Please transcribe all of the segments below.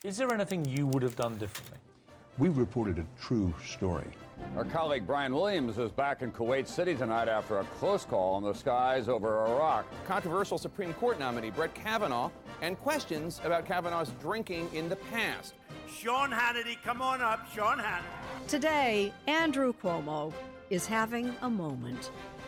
Is there anything you would have done differently? We reported a true story. Our colleague Brian Williams is back in Kuwait City tonight after a close call in the skies over Iraq. Controversial Supreme Court nominee Brett Kavanaugh and questions about Kavanaugh's drinking in the past. Sean Hannity, come on up, Sean Hannity. Today, Andrew Cuomo is having a moment.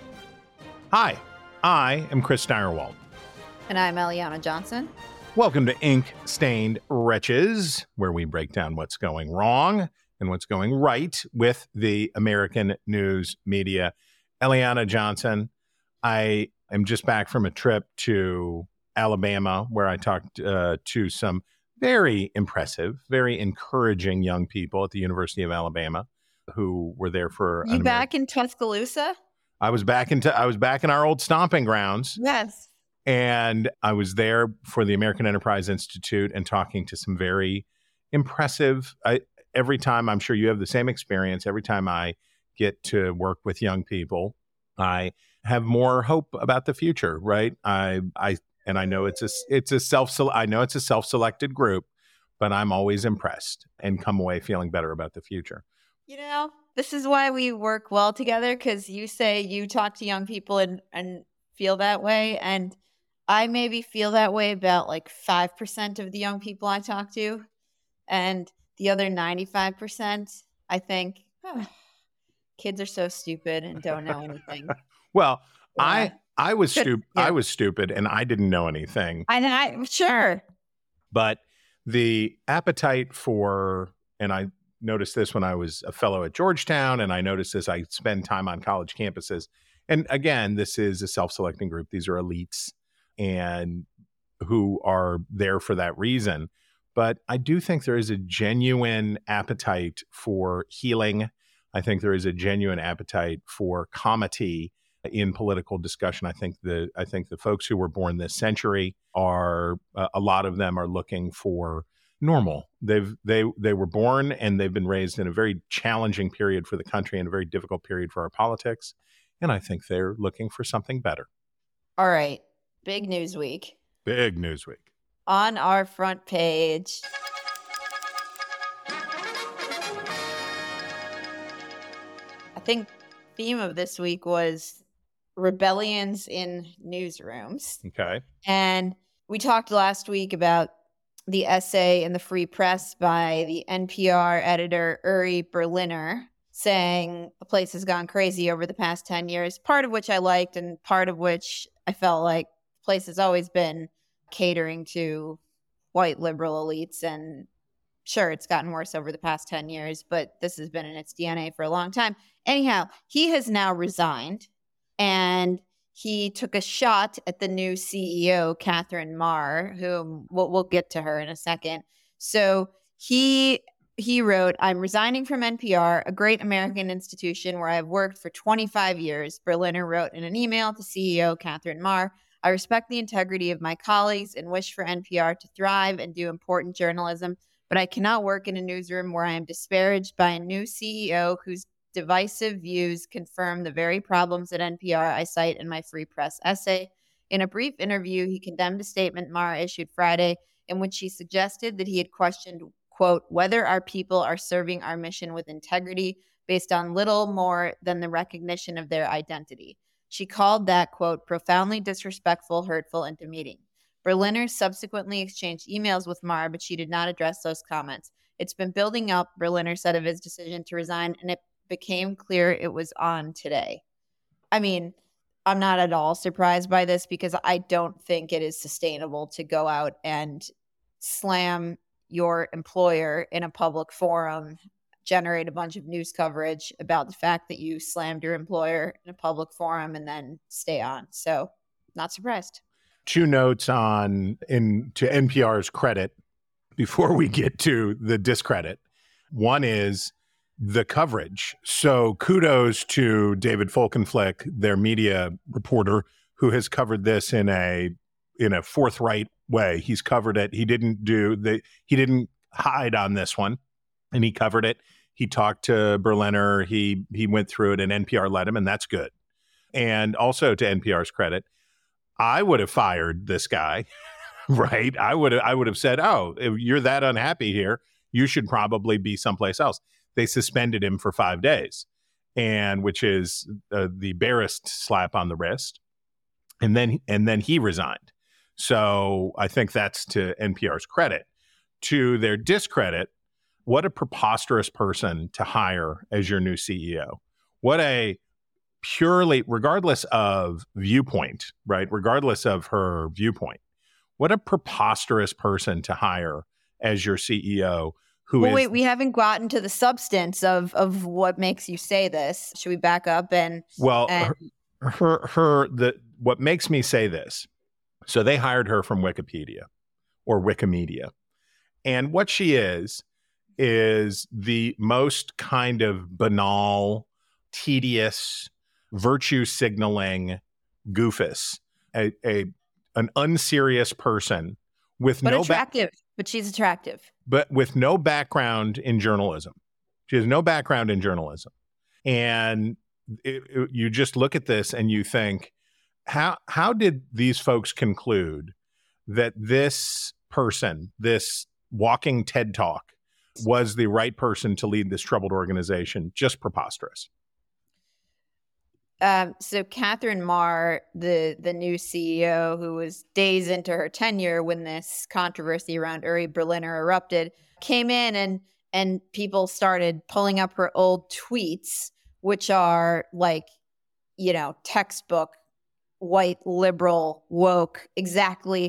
Hi, I am Chris Steyerwalt. And I'm Eliana Johnson. Welcome to Ink Stained Wretches, where we break down what's going wrong and what's going right with the American news media. Eliana Johnson, I am just back from a trip to Alabama where I talked to some very impressive, very encouraging young people at the University of Alabama who were there for. You back in Tuscaloosa? I was back in our old stomping grounds. Yes. And I was there for the American Enterprise Institute and talking to some very impressive. Every time, I'm sure you have the same experience. Every time I get to work with young people, I have more hope about the future. Right? I know it's a self-selected group, but I'm always impressed and come away feeling better about the future. You know, this is why we work well together, because you say you talk to young people and feel that way, and I maybe feel that way about like 5% of the young people I talk to. And the other 95%, I think, kids are so stupid and don't know anything. Well, yeah. I was stupid. Yeah. I was stupid and I didn't know anything. I'm sure. But the appetite for, and I noticed this when I was a fellow at Georgetown, and I noticed this, I spend time on college campuses. And again, this is a self-selecting group. These are elites and who are there for that reason. But I do think there is a genuine appetite for healing. I think there is a genuine appetite for comity in political discussion. I think the folks who were born this century are a lot of them are looking for normal. They were born and they've been raised in a very challenging period for the country and a very difficult period for our politics. And I think they're looking for something better. All right. Big news week. Big news week. On our front page. I think theme of this week was rebellions in newsrooms. Okay. And we talked last week about the essay in the Free Press by the NPR editor Uri Berliner, saying the place has gone crazy over the past 10 years, part of which I liked and part of which I felt like the place has always been catering to white liberal elites. And sure, it's gotten worse over the past 10 years, but this has been in its DNA for a long time. Anyhow, he has now resigned and he took a shot at the new CEO, Catherine Maher, whom we'll get to her in a second. So he wrote, "I'm resigning from NPR, a great American institution where I have worked for 25 years. Berliner wrote in an email to CEO Catherine Maher, "I respect the integrity of my colleagues and wish for NPR to thrive and do important journalism, but I cannot work in a newsroom where I am disparaged by a new CEO whose divisive views confirm the very problems at NPR I cite in my Free Press essay." In a brief interview, he condemned a statement Maher issued Friday in which she suggested that he had questioned, quote, "whether our people are serving our mission with integrity based on little more than the recognition of their identity." She called that, quote, "profoundly disrespectful, hurtful, and demeaning." Berliner subsequently exchanged emails with Maher, but she did not address those comments. "It's been building up," Berliner said of his decision to resign, "and it became clear it was on today." I mean, I'm not at all surprised by this because I don't think it is sustainable to go out and slam your employer in a public forum, generate a bunch of news coverage about the fact that you slammed your employer in a public forum and then stay on. So not surprised. Two notes to NPR's credit before we get to the discredit. One is the coverage. So kudos to David Folkenflik, their media reporter, who has covered this in a forthright way. He's covered it. He didn't hide on this one, and he covered it. He talked to Berliner. He went through it, and NPR let him, and that's good. And also to NPR's credit, I would have fired this guy right? I would have said, "Oh, if you're that unhappy here, you should probably be someplace else." They suspended him for 5 days, and which is the barest slap on the wrist. And then he resigned. So I think that's to NPR's credit. To their discredit, what a preposterous person to hire as your new CEO. What a purely, regardless of viewpoint, right? Regardless of her viewpoint, what a preposterous person to hire as your CEO. Wait, we haven't gotten to the substance of what makes you say this. Should we back up and what makes me say this? So they hired her from Wikipedia or Wikimedia. And what she is the most kind of banal, tedious, virtue signaling goofus, an unserious person with but she's attractive. But with no background in journalism. She has no background in journalism. And you just look at this and you think, how did these folks conclude that this person, this walking TED Talk, was the right person to lead this troubled organization? Just preposterous. So Catherine Marr, the new CEO, who was days into her tenure when this controversy around Uri Berliner erupted, came in and people started pulling up her old tweets, which are like, textbook white liberal woke. Exactly.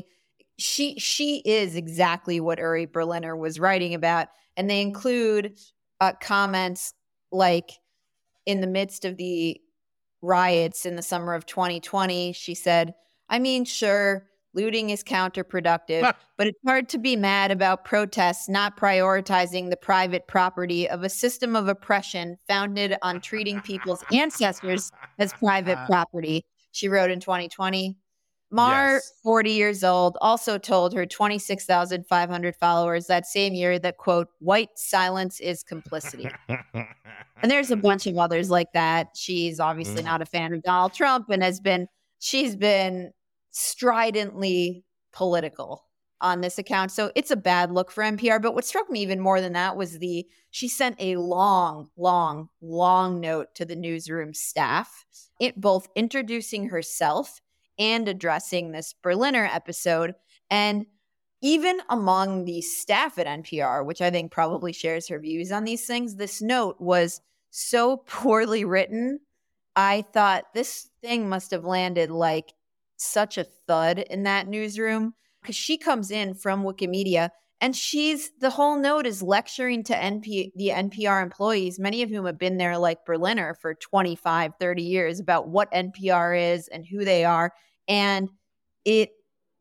She is exactly what Uri Berliner was writing about. And they include comments like, in the midst of the riots in the summer of 2020, she said, "I mean, sure, looting is counterproductive, but it's hard to be mad about protests not prioritizing the private property of a system of oppression founded on treating people's ancestors as private property," she wrote in 2020. Marr, yes. 40 years old, also told her 26,500 followers that same year that, quote, "white silence is complicity." And there's a bunch of others like that. She's obviously not a fan of Donald Trump and she's been stridently political on this account. So it's a bad look for NPR. But what struck me even more than that was she sent a long, long, long note to the newsroom staff, both introducing herself and addressing this Berliner episode. And even among the staff at NPR, which I think probably shares her views on these things, this note was so poorly written. I thought this thing must have landed like such a thud in that newsroom, because she comes in from Wikimedia and the whole note is lecturing to the NPR employees, many of whom have been there like Berliner for 25, 30 years, about what NPR is and who they are. And it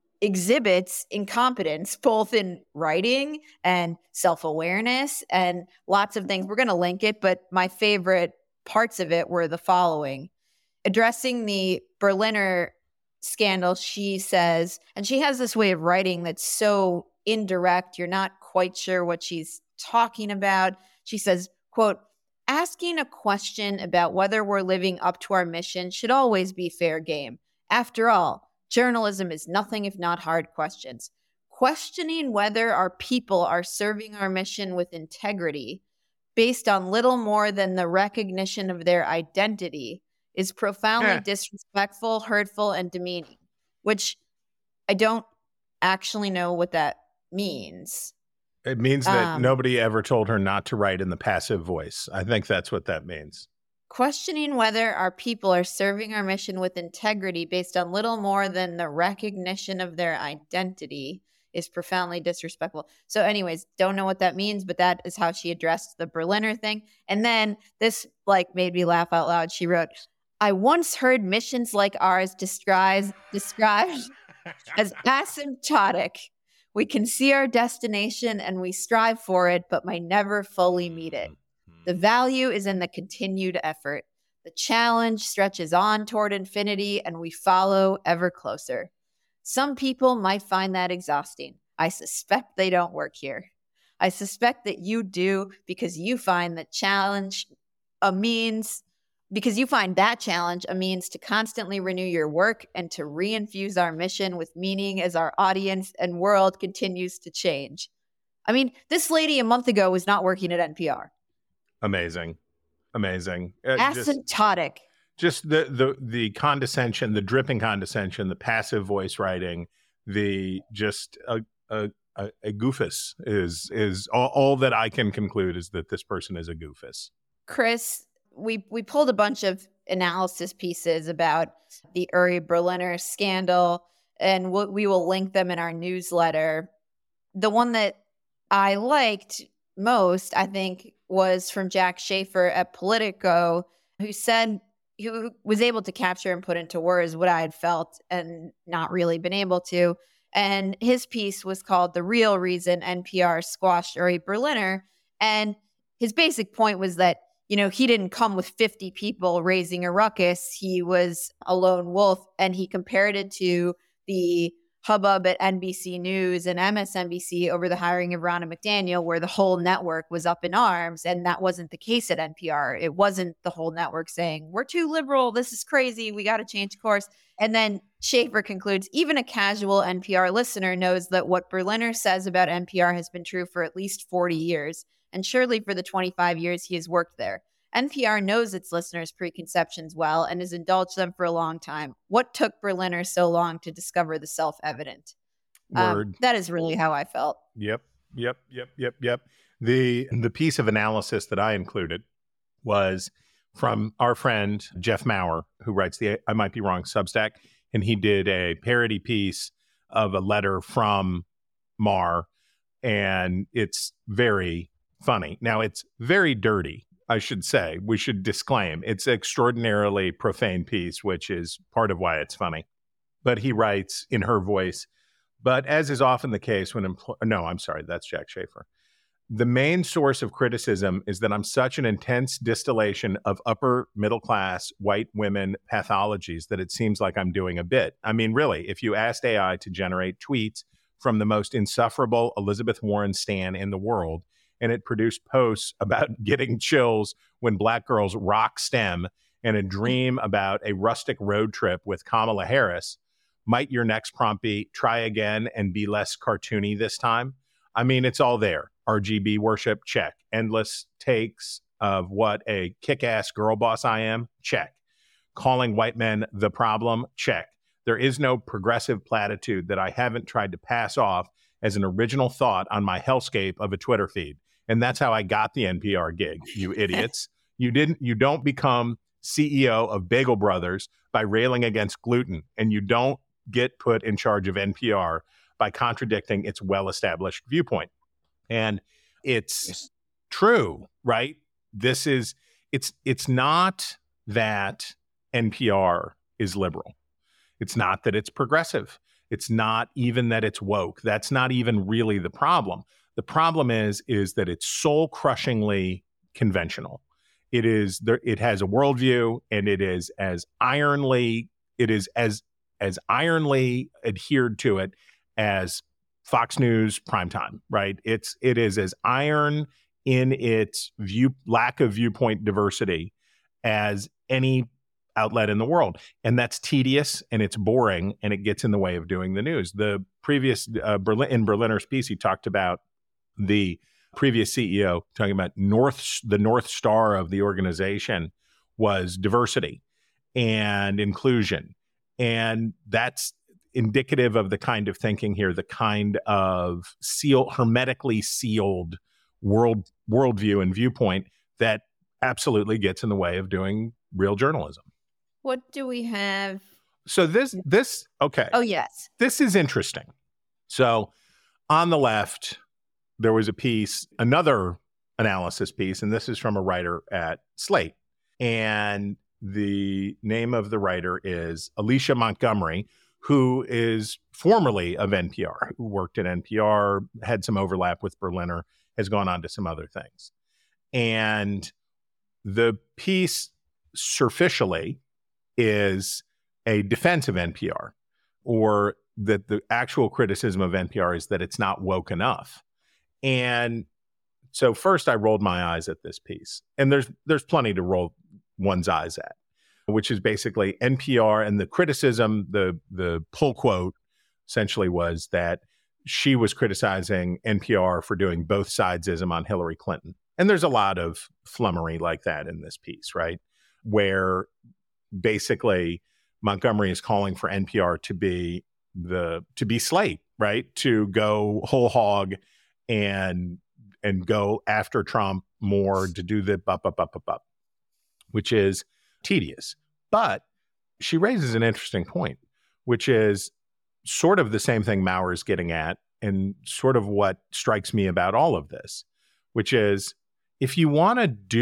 exhibits incompetence, both in writing and self-awareness and lots of things. We're going to link it, but my favorite parts of it were the following. Addressing the Berliner scandal, she says, and she has this way of writing that's so indirect, you're not quite sure what she's talking about. She says, quote, "Asking a question about whether we're living up to our mission should always be fair game. After all, journalism is nothing if not hard questions. Questioning whether our people are serving our mission with integrity based on little more than the recognition of their identity is profoundly disrespectful, hurtful, and demeaning," which I don't actually know what that means. It means that nobody ever told her not to write in the passive voice. I think that's what that means. Questioning whether our people are serving our mission with integrity based on little more than the recognition of their identity is profoundly disrespectful. So anyways, don't know what that means, but that is how she addressed the Berliner thing. And then this made me laugh out loud. She wrote, "I once heard missions like ours described as asymptotic. We can see our destination and we strive for it, but might never fully meet it. The value is in the continued effort. The challenge stretches on toward infinity and we follow ever closer. Some people might find that exhausting. I suspect they don't work here. I suspect that you do, because you find the challenge a means because you find that challenge a means to constantly renew your work and to reinfuse our mission with meaning as our audience and world continues to change. I mean, this lady a month ago was not working at NPR. Amazing. Asymptotic. Just the condescension, the dripping condescension, the passive voice writing, the just a goofus is all that I can conclude is that this person is a goofus. Chris, we pulled a bunch of analysis pieces about the Uri Berliner scandal, and we will link them in our newsletter. The one that I liked most, I think, was from Jack Schafer at Politico, who was able to capture and put into words what I had felt and not really been able to. And his piece was called "The Real Reason NPR Squashed Uri Berliner." And his basic point was that, he didn't come with 50 people raising a ruckus. He was a lone wolf, and he compared it to the hubbub at NBC News and MSNBC over the hiring of Ronna McDaniel, where the whole network was up in arms. And that wasn't the case at NPR. It wasn't the whole network saying, we're too liberal, this is crazy, we got to change course. And then Schafer concludes, even a casual NPR listener knows that what Berliner says about NPR has been true for at least 40 years, and surely for the 25 years he has worked there. NPR knows its listeners' preconceptions well and has indulged them for a long time. What took Berliner so long to discover the self-evident? Word. That is really how I felt. Yep. The piece of analysis that I included was from our friend Jeff Maurer, who writes the I Might Be Wrong Substack, and he did a parody piece of a letter from Maher, and it's very funny. Now, it's very dirty, I should say. We should disclaim. It's an extraordinarily profane piece, which is part of why it's funny. But he writes in her voice, but as is often the case when no, I'm sorry, that's Jack Schafer. The main source of criticism is that I'm such an intense distillation of upper middle class white women pathologies that it seems like I'm doing a bit. I mean, really, if you asked AI to generate tweets from the most insufferable Elizabeth Warren stan in the world, and it produced posts about getting chills when black girls rock STEM and a dream about a rustic road trip with Kamala Harris, might your next prompt be try again and be less cartoony this time? I mean, it's all there. RGB worship, check. Endless takes of what a kick-ass girl boss I am, check. Calling white men the problem, check. There is no progressive platitude that I haven't tried to pass off as an original thought on my hellscape of a Twitter feed. And that's how I got the NPR gig, you idiots. You don't become CEO of Bagel Brothers by railing against gluten, and you don't get put in charge of NPR by contradicting its well-established viewpoint. And it's true, right? It's not that NPR is liberal. It's not that it's progressive. It's not even that it's woke. That's not even really the problem. The problem is that it's soul-crushingly conventional. It has a worldview, and it is as ironly adhered to it as Fox News primetime, right? It is as iron in its lack of viewpoint diversity as any outlet in the world. And that's tedious, and it's boring, and it gets in the way of doing the news. The previous in Berliner's piece, he talked about the previous CEO talking about the North Star of the organization was diversity and inclusion. And that's indicative of the kind of thinking here, the kind of hermetically sealed worldview and viewpoint that absolutely gets in the way of doing real journalism. What do we have? So okay. Oh, yes. This is interesting. So on the left, there was a piece, another analysis piece, and this is from a writer at Slate. And the name of the writer is Alicia Montgomery, who is formerly of NPR, who worked at NPR, had some overlap with Berliner, has gone on to some other things. And the piece superficially is a defense of NPR, or that the actual criticism of NPR is that it's not woke enough. And so first I rolled my eyes at this piece, and there's plenty to roll one's eyes at, which is basically NPR. And the criticism, the pull quote essentially was that she was criticizing NPR for doing both sidesism on Hillary Clinton. And there's a lot of flummery like that in this piece, right? Where basically Montgomery is calling for NPR to be Slate, right? To go whole hog and go after Trump more, to do the up, which is tedious. But she raises an interesting point, which is sort of the same thing Maurer is getting at, and sort of what strikes me about all of this, which is if you want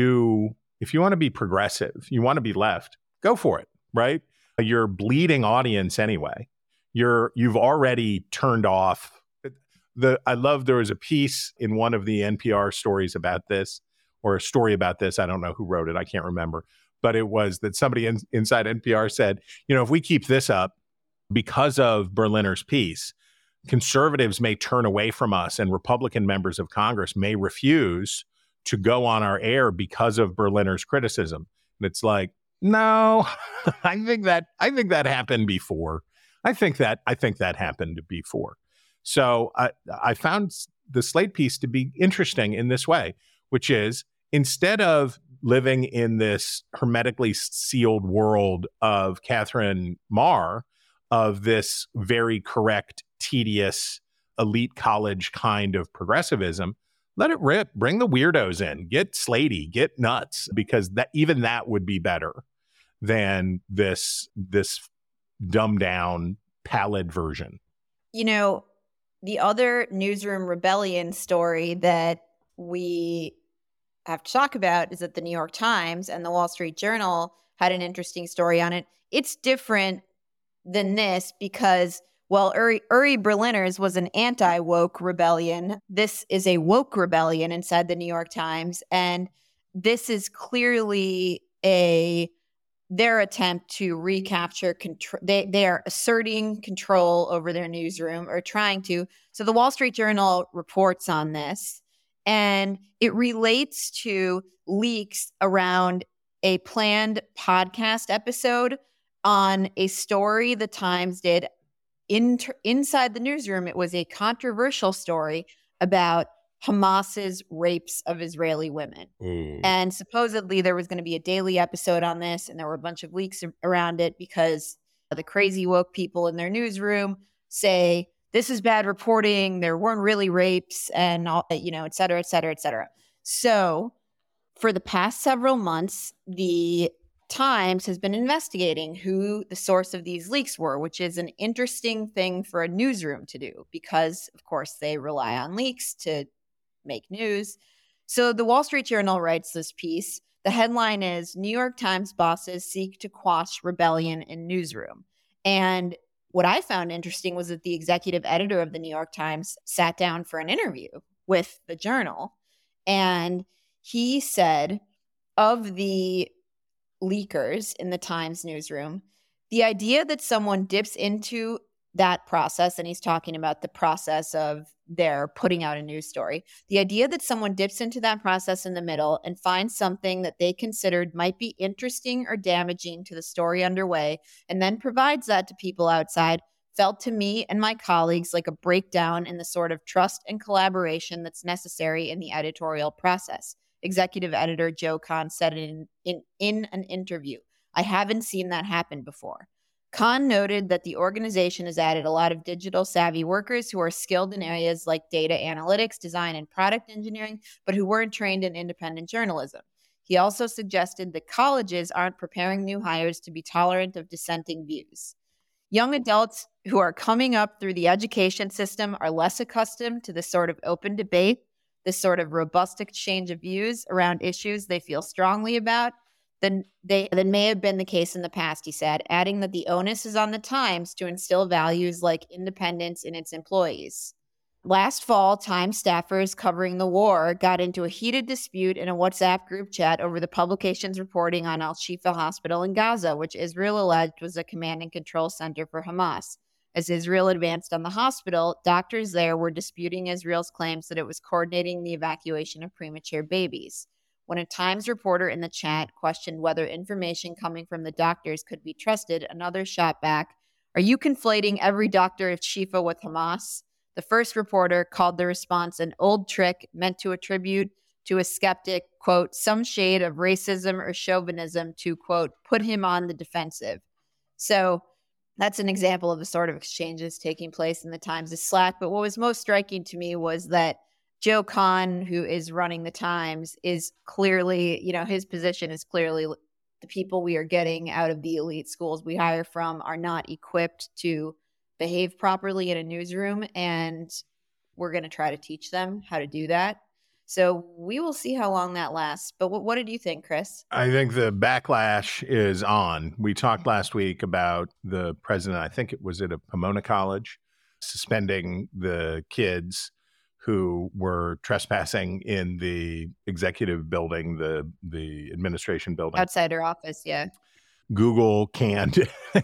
to be progressive, you want to be left, go for it, right? You're bleeding audience anyway. You've already turned off. I love there was a piece in one of the NPR stories about this, or a story about this. I don't know who wrote it. I can't remember. But it was that somebody inside NPR said, if we keep this up because of Berliner's piece, conservatives may turn away from us and Republican members of Congress may refuse to go on our air because of Berliner's criticism. And it's like, no, I think that happened before. I think that happened before. So I found the Slate piece to be interesting in this way, which is instead of living in this hermetically sealed world of Catherine Maher, of this very correct, tedious, elite college kind of progressivism, let it rip. Bring the weirdos in. Get Slatey. Get nuts. Because that would be better than this dumbed down, pallid version. The other newsroom rebellion story that we have to talk about is that the New York Times and the Wall Street Journal had an interesting story on it. It's different than this because, while Uri Berliner's was an anti-woke rebellion, this is a woke rebellion inside the New York Times. And this is clearly their attempt to recapture control. They are asserting control over their newsroom, or trying to. So the Wall Street Journal reports on this, and it relates to leaks around a planned podcast episode on a story the Times did inside the newsroom. It was a controversial story about Hamas's rapes of Israeli women. And supposedly there was going to be a daily episode on this, and there were a bunch of leaks around it because the crazy woke people in their newsroom say this is bad reporting, there weren't really rapes, and all, et cetera, et cetera, et cetera. So for the past several months, the Times has been investigating who the source of these leaks were, which is an interesting thing for a newsroom to do because, of course, they rely on leaks to make news. So the Wall Street Journal writes this piece. The headline is New York Times bosses seek to quash rebellion in newsroom. And what I found interesting was that the executive editor of the New York Times sat down for an interview with the Journal. And he said of the leakers in the Times newsroom, the idea that someone dips into that process, and he's talking about the process of their putting out a news story, the idea that someone dips into that process in the middle and finds something that they considered might be interesting or damaging to the story underway, and then provides that to people outside, felt to me and my colleagues like a breakdown in the sort of trust and collaboration that's necessary in the editorial process. Executive editor Joe Kahn said it in an interview. I haven't seen that happen before. Kahn noted that the organization has added a lot of digital savvy workers who are skilled in areas like data analytics, design, and product engineering, but who weren't trained in independent journalism. He also suggested that colleges aren't preparing new hires to be tolerant of dissenting views. Young adults who are coming up through the education system are less accustomed to this sort of open debate, this sort of robust exchange of views around issues they feel strongly about than may have been the case in the past, he said, adding that the onus is on the Times to instill values like independence in its employees. Last fall, Times staffers covering the war got into a heated dispute in a WhatsApp group chat over the publication's reporting on Al-Shifa Hospital in Gaza, which Israel alleged was a command and control center for Hamas. As Israel advanced on the hospital, doctors there were disputing Israel's claims that it was coordinating the evacuation of premature babies. When a Times reporter in the chat questioned whether information coming from the doctors could be trusted, another shot back, "Are you conflating every doctor of Shifa with Hamas?" The first reporter called the response an old trick meant to attribute to a skeptic, quote, some shade of racism or chauvinism to, quote, put him on the defensive. So that's an example of the sort of exchanges taking place in the Times' Slack. But what was most striking to me was that Joe Kahn, who is running the Times, is clearly, his position is clearly the people we are getting out of the elite schools we hire from are not equipped to behave properly in a newsroom, and we're going to try to teach them how to do that. So we will see how long that lasts. But what did you think, Chris? I think the backlash is on. We talked last week about the president, I think it was at a Pomona College, suspending the kids who were trespassing in the executive building, the administration building. Outside her office, yeah. Google canned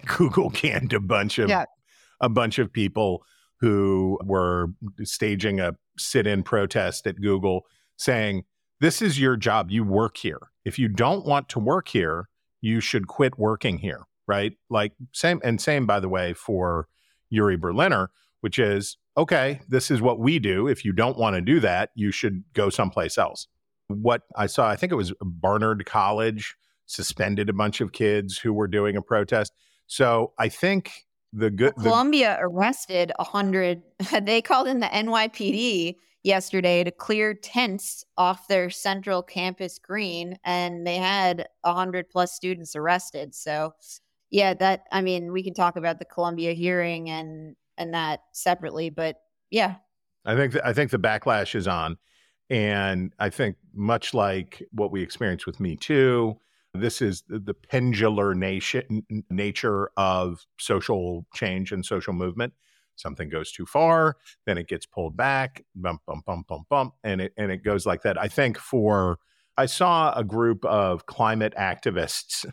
a bunch of people who were staging a sit-in protest at Google saying, this is your job. You work here. If you don't want to work here, you should quit working here, right? Like same, by the way, for Uri Berliner, which is, okay, this is what we do. If you don't want to do that, you should go someplace else. What I saw, I think it was Barnard College, suspended a bunch of kids who were doing a protest. So I think Columbia arrested 100. They called in the NYPD yesterday to clear tents off their central campus green, and they had 100 plus students arrested. So, yeah, we can talk about the Columbia hearing and that separately, but yeah, I think the backlash is on, and I think much like what we experienced with Me Too. This is the pendular nature of social change and social movement. Something goes too far, then it gets pulled back, bump, bump, bump, bump, bump, and it goes like that. I think I saw a group of climate activists.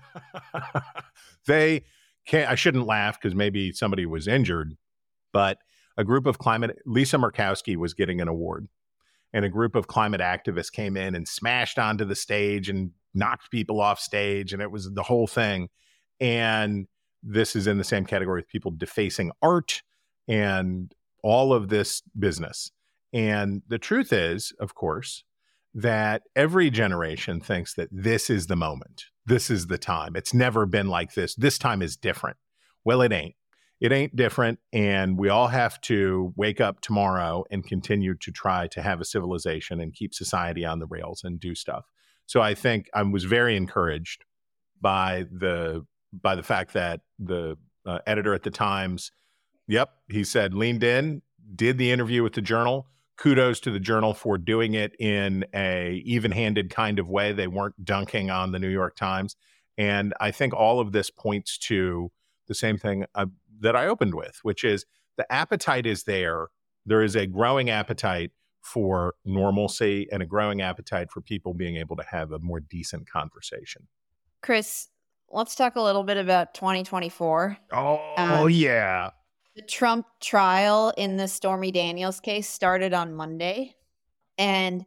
I shouldn't laugh because maybe somebody was injured, but a group of Lisa Murkowski was getting an award, and a group of climate activists came in and smashed onto the stage and knocked people off stage, and it was the whole thing. And this is in the same category with people defacing art and all of this business. And the truth is, of course, that every generation thinks that this is the moment. This is the time. It's never been like this. This time is different. Well, it ain't. It ain't different. And we all have to wake up tomorrow and continue to try to have a civilization and keep society on the rails and do stuff. So I think I was very encouraged by the fact that the editor at the Times, he said, leaned in, did the interview with the Journal. Kudos to the Journal for doing it in a even-handed kind of way. They weren't dunking on the New York Times. And I think all of this points to the same thing that I opened with, which is the appetite is there. There is a growing appetite for normalcy and a growing appetite for people being able to have a more decent conversation. Chris, let's talk a little bit about 2024. Yeah. The Trump trial in the Stormy Daniels case started on Monday, and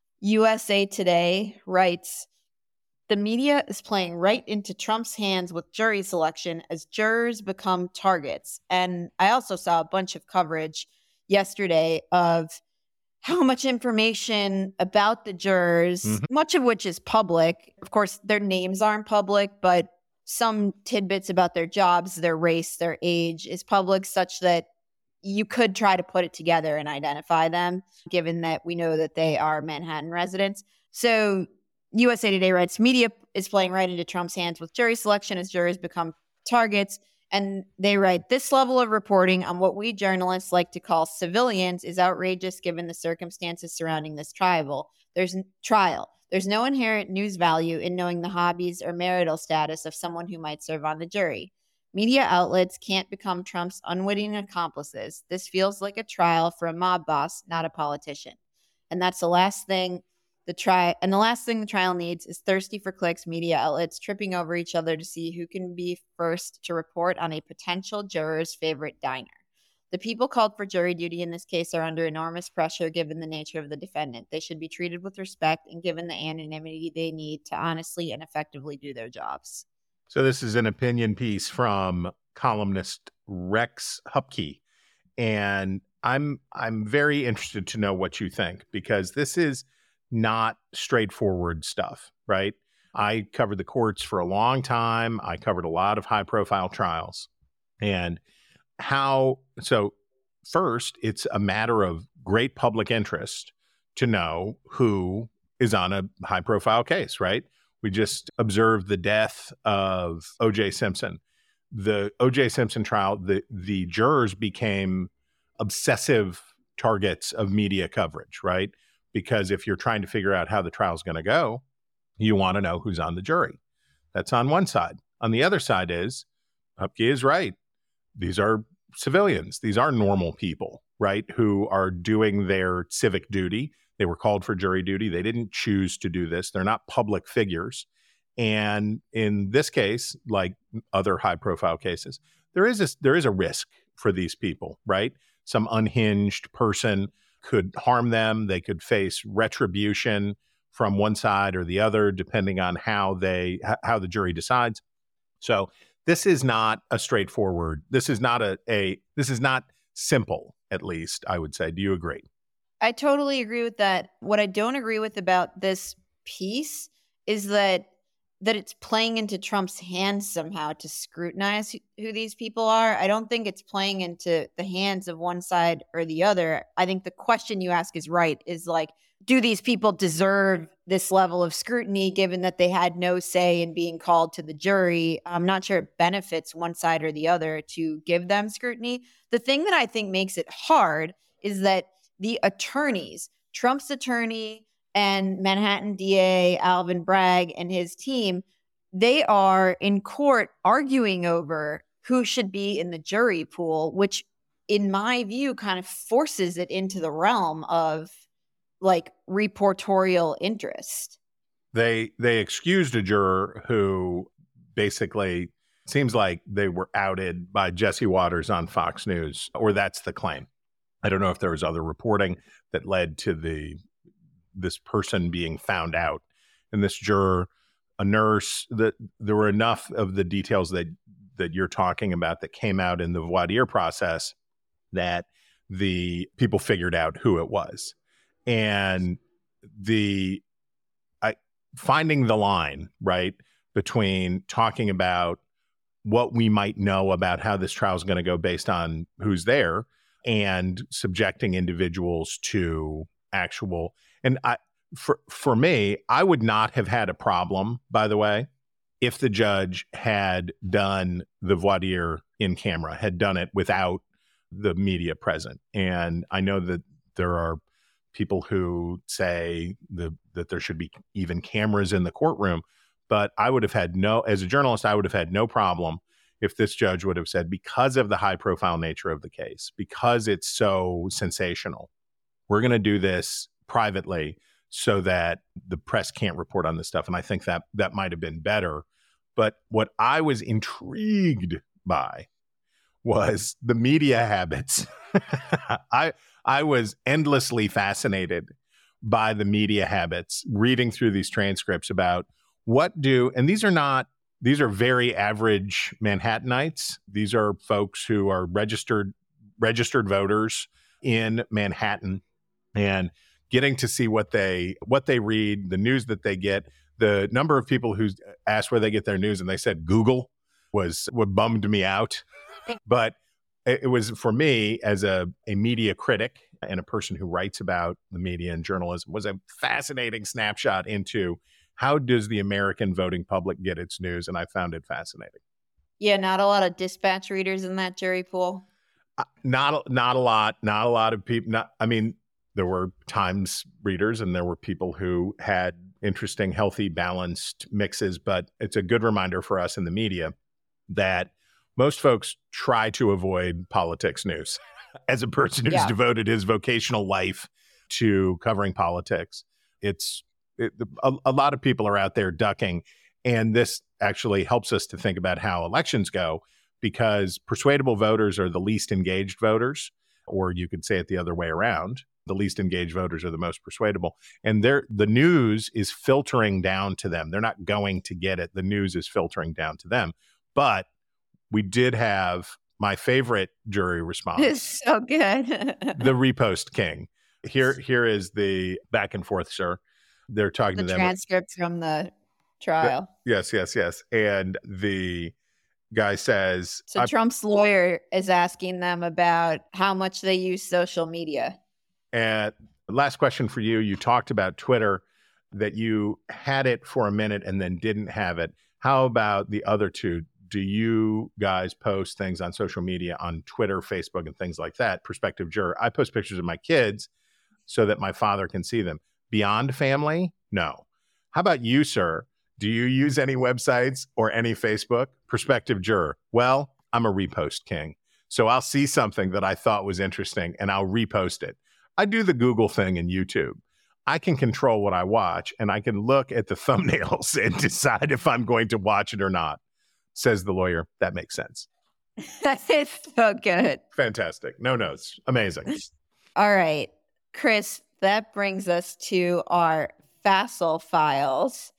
USA Today writes, the media is playing right into Trump's hands with jury selection as jurors become targets. And I also saw a bunch of coverage yesterday of how much information about the jurors, much of which is public. Of course, their names aren't public, but some tidbits about their jobs, their race, their age is public, such that you could try to put it together and identify them, given that we know that they are Manhattan residents. So USA Today writes, media is playing right into Trump's hands with jury selection as jurors become targets. And they write, this level of reporting on what we journalists like to call civilians is outrageous given the circumstances surrounding this trial. There's no inherent news value in knowing the hobbies or marital status of someone who might serve on the jury. Media outlets can't become Trump's unwitting accomplices. This feels like a trial for a mob boss, not a politician. And that's the last thing the trial needs is thirsty for clicks media outlets tripping over each other to see who can be first to report on a potential juror's favorite diner. The people called for jury duty in this case are under enormous pressure given the nature of the defendant. They should be treated with respect and given the anonymity they need to honestly and effectively do their jobs. So this is an opinion piece from columnist Rex Hupke. And I'm very interested to know what you think, because this is not straightforward stuff, right? I covered the courts for a long time. I covered a lot of high-profile trials. And so first, it's a matter of great public interest to know who is on a high-profile case, right? We just observed the death of O.J. Simpson. The O.J. Simpson trial, the jurors became obsessive targets of media coverage, right? Because if you're trying to figure out how the trial is going to go, you want to know who's on the jury. That's on one side. On the other side is, Hupke is right. These are civilians. These are normal people, right, who are doing their civic duty. They were called for jury duty. They didn't choose to do this. They're not public figures. And in this case, like other high-profile cases, there is a risk for these people, right? Some unhinged person could harm them. They could face retribution from one side or the other, depending on how the jury decides. So this is not a straightforward. This is not this is not simple, at least, I would say. Do you agree? I totally agree with that. What I don't agree with about this piece is that it's playing into Trump's hands somehow to scrutinize who these people are. I don't think it's playing into the hands of one side or the other. I think the question you ask is right, is like, do these people deserve this level of scrutiny given that they had no say in being called to the jury? I'm not sure it benefits one side or the other to give them scrutiny. The thing that I think makes it hard is that the attorneys, Trump's attorney and Manhattan DA Alvin Bragg and his team, they are in court arguing over who should be in the jury pool, which in my view kind of forces it into the realm of like reportorial interest. They excused a juror who basically seems like they were outed by Jesse Waters on Fox News, or that's the claim. I don't know if there was other reporting that led to this person being found out. And this juror, a nurse, that there were enough of the details that you're talking about that came out in the voir dire process that the people figured out who it was. And finding the line, right, between talking about what we might know about how this trial is going to go based on who's there and subjecting individuals to actual. And for me, I would not have had a problem, by the way, if the judge had done the voir dire in camera, had done it without the media present. And I know that there are people who say that there should be even cameras in the courtroom, but I would have had as a journalist, I would have had no problem if this judge would have said, because of the high profile nature of the case, because it's so sensational, we're going to do this privately so that the press can't report on this stuff. And I think that might have been better. But what I was intrigued by was the media habits. I was endlessly fascinated by the media habits, reading through these transcripts about and these are very average Manhattanites. These are folks who are registered voters in Manhattan, and getting to see what they read, the news that they get. The number of people who asked where they get their news and they said Google was what bummed me out. But it was, for me, as a media critic and a person who writes about the media and journalism, was a fascinating snapshot into how does the American voting public get its news, and I found it fascinating. Yeah, not a lot of dispatch readers in that jury pool. Not a lot of people. There were Times readers, and there were people who had interesting, healthy, balanced mixes. But it's a good reminder for us in the media that most folks try to avoid politics news. As a person who's devoted his vocational life to covering politics, a lot of people are out there ducking. And this actually helps us to think about how elections go, because persuadable voters are the least engaged voters, or you could say it the other way around. The least engaged voters are the most persuadable. And the news is filtering down to them. They're not going to get it. The news is filtering down to them. But we did have my favorite jury response. It's so good. The repost king. Here is the back and forth, sir. They're talking The to them. transcript from the trial. Yes. And the guy says, So Trump's lawyer is asking them about how much they use social media. and last question for you. You talked about Twitter, that you had it for a minute and then didn't have it. How about the other two? Do you guys post things on social media, on Twitter, Facebook, and things like that? Prospective juror. I post pictures of my kids so that my father can see them. Beyond family? No. How about you, sir? Do you use any websites or any Facebook? Prospective juror. Well, I'm a repost king. So I'll see something that I thought was interesting and I'll repost it. I do the Google thing in YouTube. I can control what I watch, and I can look at the thumbnails and decide if I'm going to watch it or not. Says the lawyer. That makes sense. It's so good. Fantastic. No notes. Amazing. All right, Chris, that brings us to our facile files.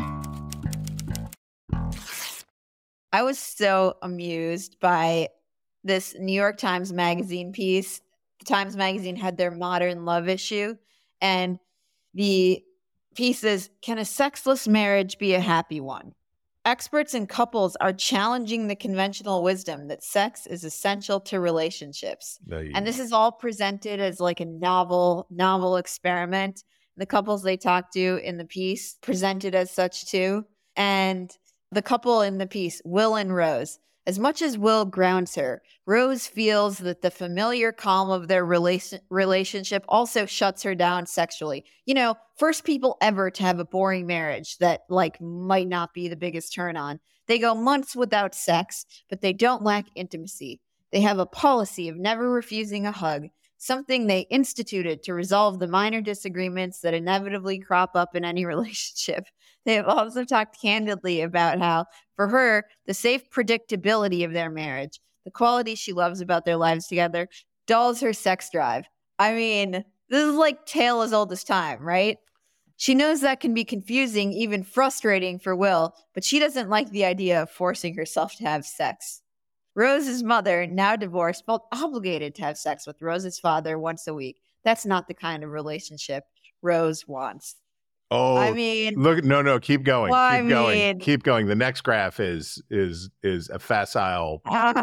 I was so amused by this New York Times Magazine piece. The Times Magazine had their modern love issue, and the piece is, can a sexless marriage be a happy one? Experts and couples are challenging the conventional wisdom that sex is essential to relationships. And this is all presented as like a novel experiment. The couples they talked to in the piece presented as such too. And the couple in the piece, Will and Rose, as much as Will grounds her, Rose feels that the familiar calm of their relationship also shuts her down sexually. You know, first people ever to have a boring marriage that like might not be the biggest turn on. They go months without sex, but they don't lack intimacy. They have a policy of never refusing a hug, something they instituted to resolve the minor disagreements that inevitably crop up in any relationship. They have also talked candidly about how, for her, the safe predictability of their marriage, the quality she loves about their lives together, dulls her sex drive. I mean, this is like tale as old as time, right? She knows that can be confusing, even frustrating for Will, but she doesn't like the idea of forcing herself to have sex. Rose's mother, now divorced, felt obligated to have sex with Rose's father once a week. That's not the kind of relationship Rose wants. Oh, I mean, look, no, keep going. Well, keep I going. mean- Keep going. The next graph is a facile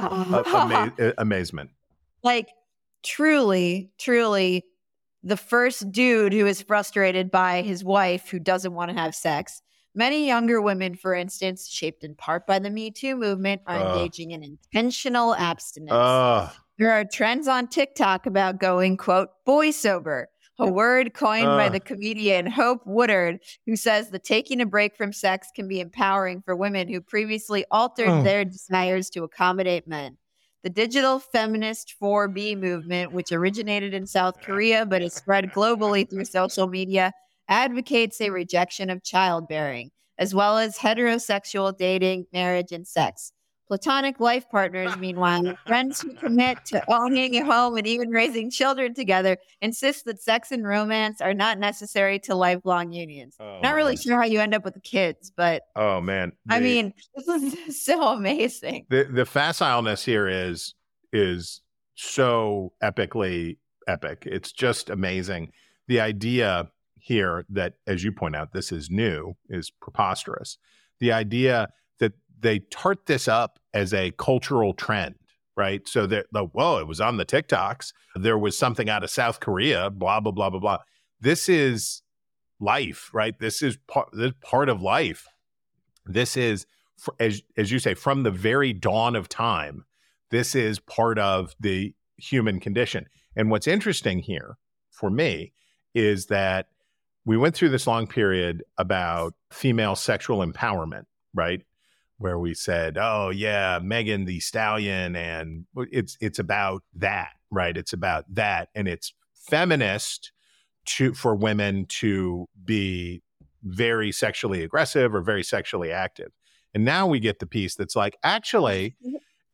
amazement. like truly, the first dude who is frustrated by his wife who doesn't want to have sex. Many younger women, for instance, shaped in part by the Me Too movement, are engaging in intentional abstinence. There are trends on TikTok about going, quote, boy sober, a word coined by the comedian Hope Woodard, who says that taking a break from sex can be empowering for women who previously altered their desires to accommodate men. The digital feminist 4B movement, which originated in South Korea but has spread globally through social media, advocates a rejection of childbearing, as well as heterosexual dating, marriage, and sex. Platonic life partners, meanwhile, friends who commit to owning a home and even raising children together, insist that sex and romance are not necessary to lifelong unions. Not really sure how you end up with the kids, but Oh man. I mean, this is so amazing. The facileness here is so epically epic. It's just amazing. The idea here that, as you point out, this is new, is preposterous. The idea that they tart this up as a cultural trend, right? So that, whoa, it was on the TikToks. There was something out of South Korea, blah, blah, blah, blah, blah. This is life, right? This is part of life. This is, as you say, from the very dawn of time, this is part of the human condition. And what's interesting here for me is that we went through this long period about female sexual empowerment, right? Where we said, oh yeah, Megan Thee Stallion, and it's about that, right? It's about that, and it's feminist for women to be very sexually aggressive or very sexually active. And now we get the piece that's like, actually,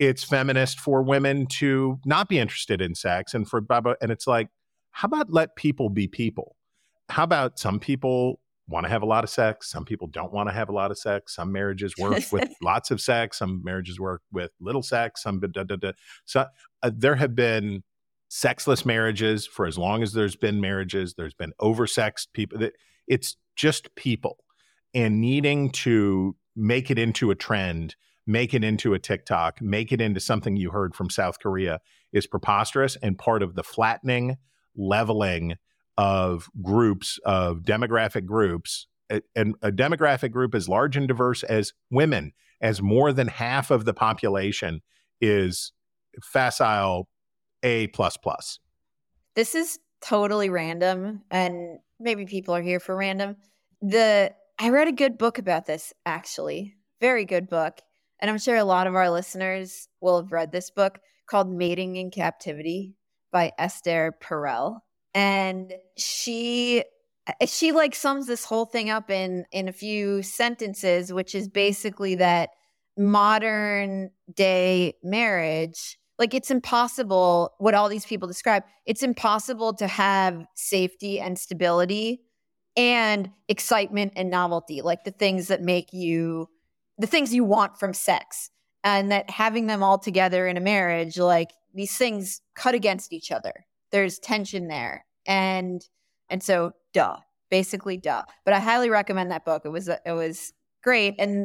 it's feminist for women to not be interested in sex, and it's like, how about let people be people? How about some people want to have a lot of sex, some people don't want to have a lot of sex, some marriages work with lots of sex, some marriages work with little sex, So there have been sexless marriages for as long as there's been marriages. There's been oversexed people. It's just people, and needing to make it into a trend, make it into a TikTok, make it into something you heard from South Korea is preposterous and part of the flattening, leveling of groups, of demographic groups, and a demographic group as large and diverse as women, as more than half of the population is facile A++. This is totally random, and maybe people are here for random. I read a good book about this, actually. Very good book. And I'm sure a lot of our listeners will have read this book, called Mating in Captivity by Esther Perel. And she like sums this whole thing up in a few sentences, which is basically that modern day marriage, like, it's impossible, what all these people describe, it's impossible to have safety and stability and excitement and novelty, like the things you want from sex, and that having them all together in a marriage, like, these things cut against each other. There's tension there. And so basically duh. But I highly recommend that book. It was great. And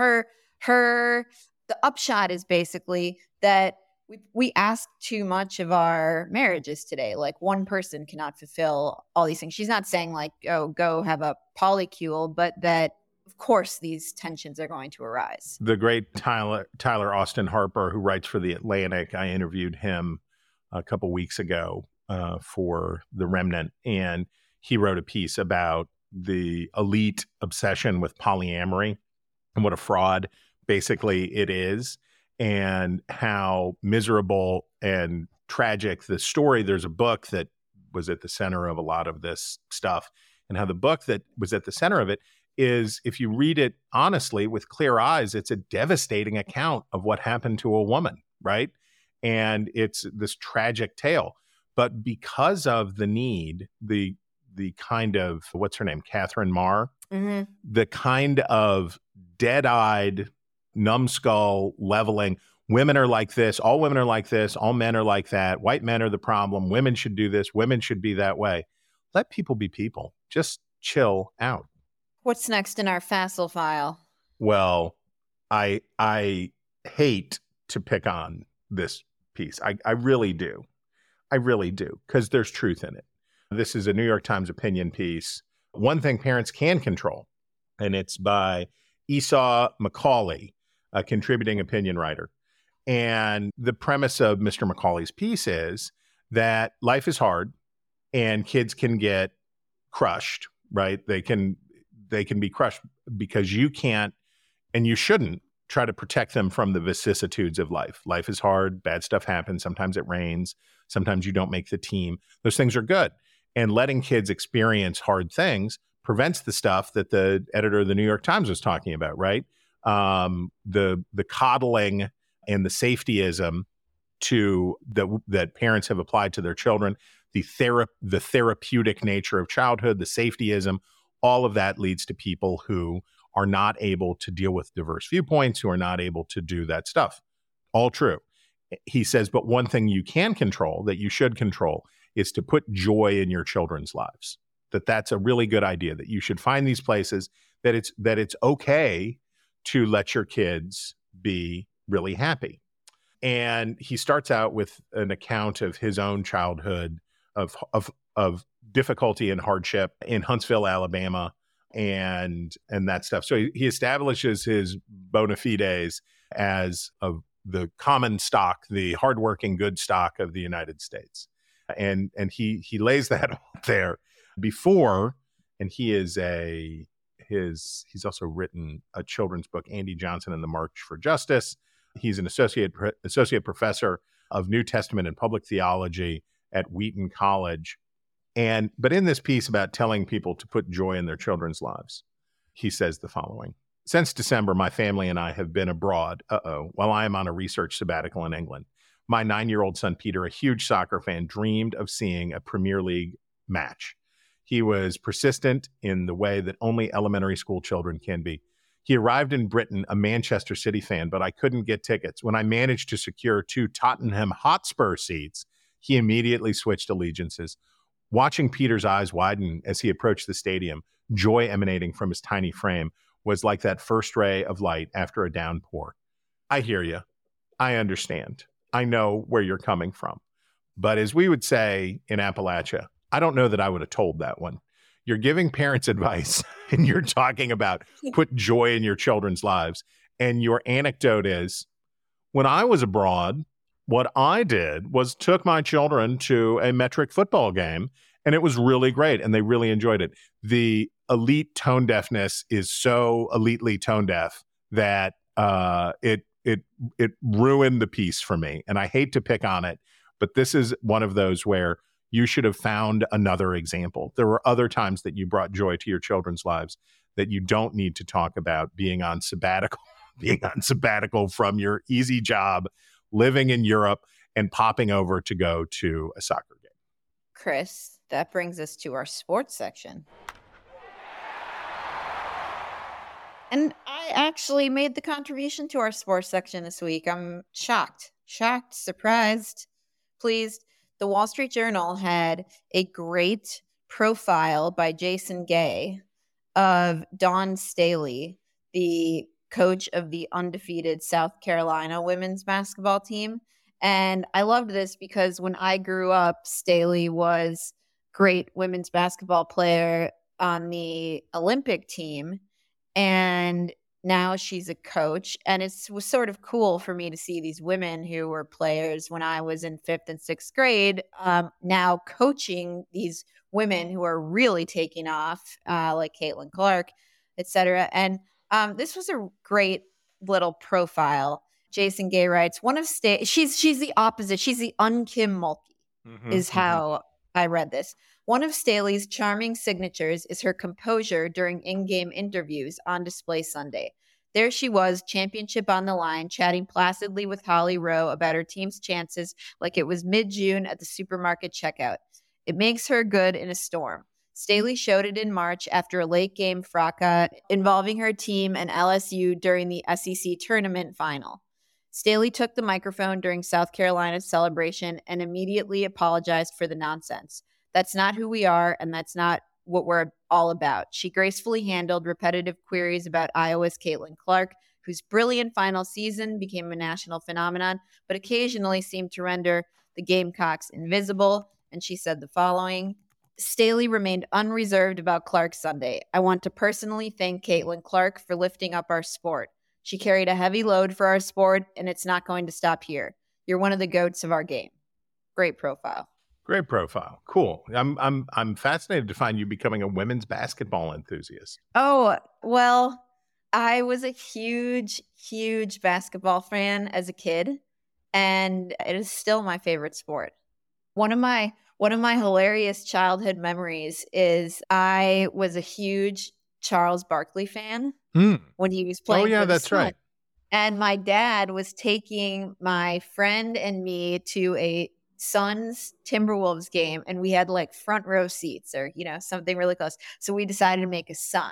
the upshot is basically that we ask too much of our marriages today. Like, one person cannot fulfill all these things. She's not saying like, oh, go have a polycule, but that of course these tensions are going to arise. The great Tyler Austin Harper, who writes for The Atlantic, I interviewed him a couple weeks ago for The Remnant, and he wrote a piece about the elite obsession with polyamory and what a fraud basically it is, and how miserable and tragic the story. There's a book that was at the center of a lot of this stuff, and how the book that was at the center of it is, if you read it honestly with clear eyes, it's a devastating account of what happened to a woman, right? And it's this tragic tale. But because of the need, the kind of, what's her name, Catherine Marr, Mm-hmm. the kind of dead-eyed, numbskull leveling, women are like this, all women are like this, all men are like that, white men are the problem, women should do this, women should be that way. Let people be people. Just chill out. What's next in our facile file? Well, I hate to pick on this piece. I really do. I really do, because there's truth in it. This is a New York Times opinion piece. One thing parents can control, and it's by Esau McCauley, a contributing opinion writer. And the premise of Mr. McCauley's piece is that life is hard and kids can get crushed, right? They can be crushed because you can't, and you shouldn't, try to protect them from the vicissitudes of life. Life is hard. Bad stuff happens. Sometimes it rains. Sometimes you don't make the team. Those things are good. And letting kids experience hard things prevents the stuff that the editor of the New York Times was talking about, right? The coddling and the safetyism that parents have applied to their children, the therapeutic nature of childhood, the safetyism, all of that leads to people who are not able to deal with diverse viewpoints, who are not able to do that stuff. All true. He says, but one thing you can control, that you should control, is to put joy in your children's lives. That's a really good idea, that you should find these places that it's okay to let your kids be really happy. And he starts out with an account of his own childhood of difficulty and hardship in Huntsville, Alabama, and that stuff. So he establishes his bona fides as of the common stock, the hardworking good stock of the United States. And he lays that out there before, and he's also written a children's book, Andy Johnson and the March for Justice. He's an associate professor of New Testament and public theology at Wheaton College. But in this piece about telling people to put joy in their children's lives, he says the following: Since December, my family and I have been abroad, while I am on a research sabbatical in England. My 9-year-old son, Peter, a huge soccer fan, dreamed of seeing a Premier League match. He was persistent in the way that only elementary school children can be. He arrived in Britain a Manchester City fan, but I couldn't get tickets. When I managed to secure 2 Tottenham Hotspur seats, he immediately switched allegiances. Watching Peter's eyes widen as he approached the stadium, joy emanating from his tiny frame, was like that first ray of light after a downpour. I hear you. I understand. I know where you're coming from. But as we would say in Appalachia, I don't know that I would have told that one. You're giving parents advice and you're talking about put joy in your children's lives. And your anecdote is, when I was abroad, what I did was took my children to a metric football game, and it was really great, and they really enjoyed it. The elite tone deafness is so elitely tone deaf that it ruined the piece for me. And I hate to pick on it, but this is one of those where you should have found another example. There were other times that you brought joy to your children's lives that you don't need to talk about being on sabbatical, from your easy job, living in Europe, and popping over to go to a soccer game. Chris, that brings us to our sports section. And I actually made the contribution to our sports section this week. I'm shocked, surprised, pleased. The Wall Street Journal had a great profile by Jason Gay of Dawn Staley, the coach of the undefeated South Carolina women's basketball team. And I loved this because when I grew up, Staley was a great women's basketball player on the Olympic team. And now she's a coach. And it was sort of cool for me to see these women who were players when I was in 5th and 6th grade now coaching these women who are really taking off, like Caitlin Clark, et cetera. And this was a great little profile. Jason Gay writes, she's the opposite. She's the un-Kim Mulkey, is how I read this. One of Staley's charming signatures is her composure during in-game interviews on display Sunday. There she was, championship on the line, chatting placidly with Holly Rowe about her team's chances like it was mid-June at the supermarket checkout. It makes her good in a storm. Staley showed it in March after a late-game fracas involving her team and LSU during the SEC tournament final. Staley took the microphone during South Carolina's celebration and immediately apologized for the nonsense. That's not who we are, and that's not what we're all about. She gracefully handled repetitive queries about Iowa's Caitlin Clark, whose brilliant final season became a national phenomenon, but occasionally seemed to render the Gamecocks invisible. And she said the following: Staley remained unreserved about Clark Sunday. I want to personally thank Caitlin Clark for lifting up our sport. She carried a heavy load for our sport, and it's not going to stop here. You're one of the goats of our game. Great profile. Great profile. Cool. I'm fascinated to find you becoming a women's basketball enthusiast. Oh, well, I was a huge, huge basketball fan as a kid, and it is still my favorite sport. One of my hilarious childhood memories is I was a huge Charles Barkley fan when he was playing. Oh, yeah, for the that's Suns. right. And my dad was taking my friend and me to a Suns Timberwolves game, and we had like front row seats or, something really close. So we decided to make a sign,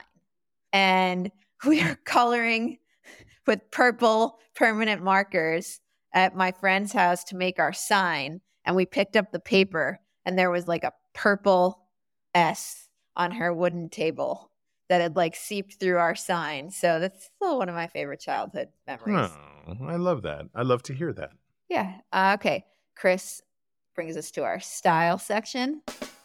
and we are coloring with purple permanent markers at my friend's house to make our sign. And we picked up the paper, and there was like a purple S on her wooden table that had like seeped through our sign. So that's still one of my favorite childhood memories. Oh, I love that. I love to hear that. Yeah. Okay. Chris brings us to our style section.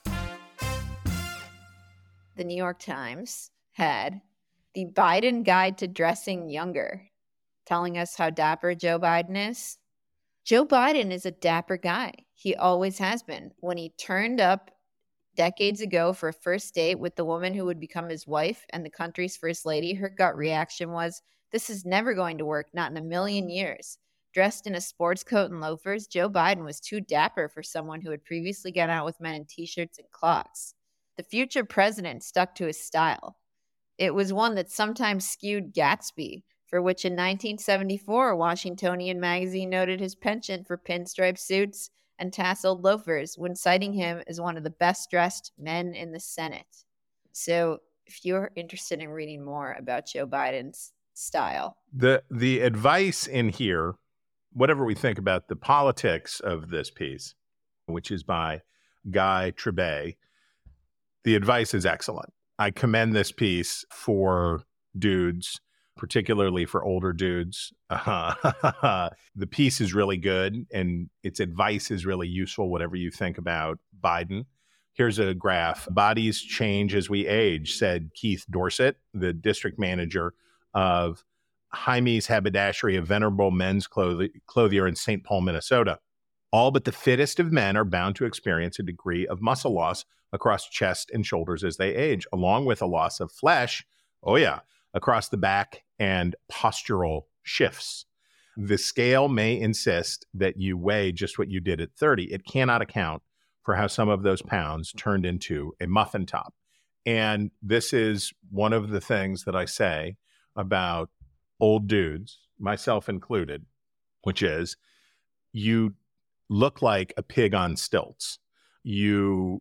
The New York Times had the Biden Guide to Dressing Younger, telling us how dapper Joe Biden is. Joe Biden is a dapper guy. He always has been. When he turned up decades ago for a first date with the woman who would become his wife and the country's first lady, her gut reaction was, this is never going to work, not in a million years. Dressed in a sports coat and loafers, Joe Biden was too dapper for someone who had previously gone out with men in T-shirts and clogs. The future president stuck to his style. It was one that sometimes skewed Gatsby, for which in 1974, Washingtonian magazine noted his penchant for pinstripe suits and tasseled loafers when citing him as one of the best dressed men in the Senate. So if you're interested in reading more about Joe Biden's style. The advice in here, whatever we think about the politics of this piece, which is by Guy Trebay, the advice is excellent. I commend this piece for dudes, particularly for older dudes. The piece is really good, and its advice is really useful, whatever you think about Biden. Here's a graph. Bodies change as we age, said Keith Dorsett, the district manager of Jaime's Haberdashery, a venerable men's clothier in St. Paul, Minnesota. All but the fittest of men are bound to experience a degree of muscle loss across chest and shoulders as they age, along with a loss of flesh, across the back and postural shifts. The scale may insist that you weigh just what you did at 30. It cannot account for how some of those pounds turned into a muffin top. And this is one of the things that I say about old dudes, myself included, which is you look like a pig on stilts. You,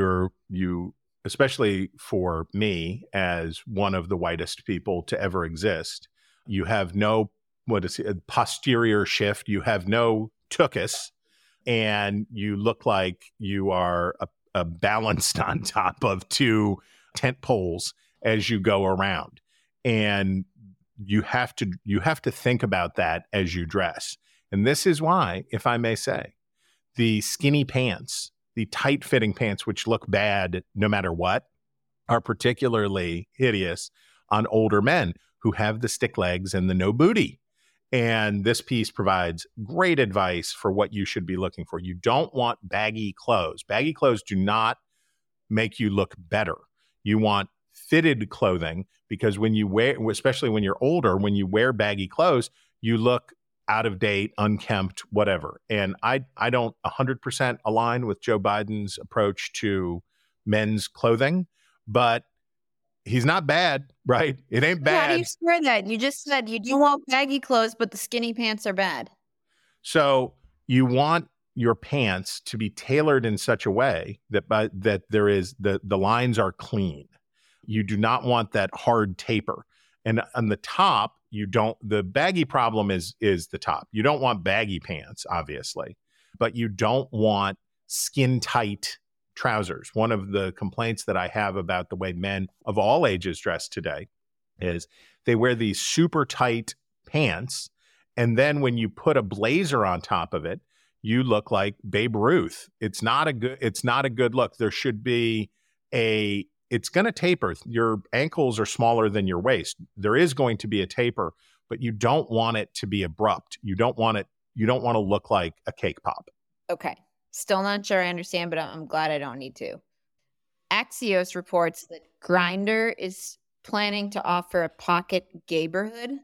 especially for me as one of the whitest people to ever exist, you have no, posterior shift. You have no tuchus, and you look like you are balanced on top of two tent poles as you go around. And you have to think about that as you dress. And this is why, if I may say, the skinny pants, the tight-fitting pants, which look bad no matter what, are particularly hideous on older men who have the stick legs and the no booty. And this piece provides great advice for what you should be looking for. You don't want baggy clothes. Baggy clothes do not make you look better. You want fitted clothing, because when you wear, especially when you're older, when you wear baggy clothes, you look out of date, unkempt, whatever. And I don't 100% align with Joe Biden's approach to men's clothing, but he's not bad, right? It ain't bad. How do you square that? You just said you do want baggy clothes, but the skinny pants are bad. So you want your pants to be tailored in such a way that there is the lines are clean. You do not want that hard taper. And on the top, the baggy problem is the top. You don't want baggy pants, obviously, but you don't want skin tight trousers. One of the complaints that I have about the way men of all ages dress today is they wear these super tight pants, and then when you put a blazer on top of it, you look like Babe Ruth. It's not a good look. There should be it's going to taper. Your ankles are smaller than your waist. There is going to be a taper, but you don't want it to be abrupt. You don't want to look like a cake pop. Okay. Still not sure I understand, but I'm glad I don't need to. Axios reports that Grindr is planning to offer a pocket gayborhood.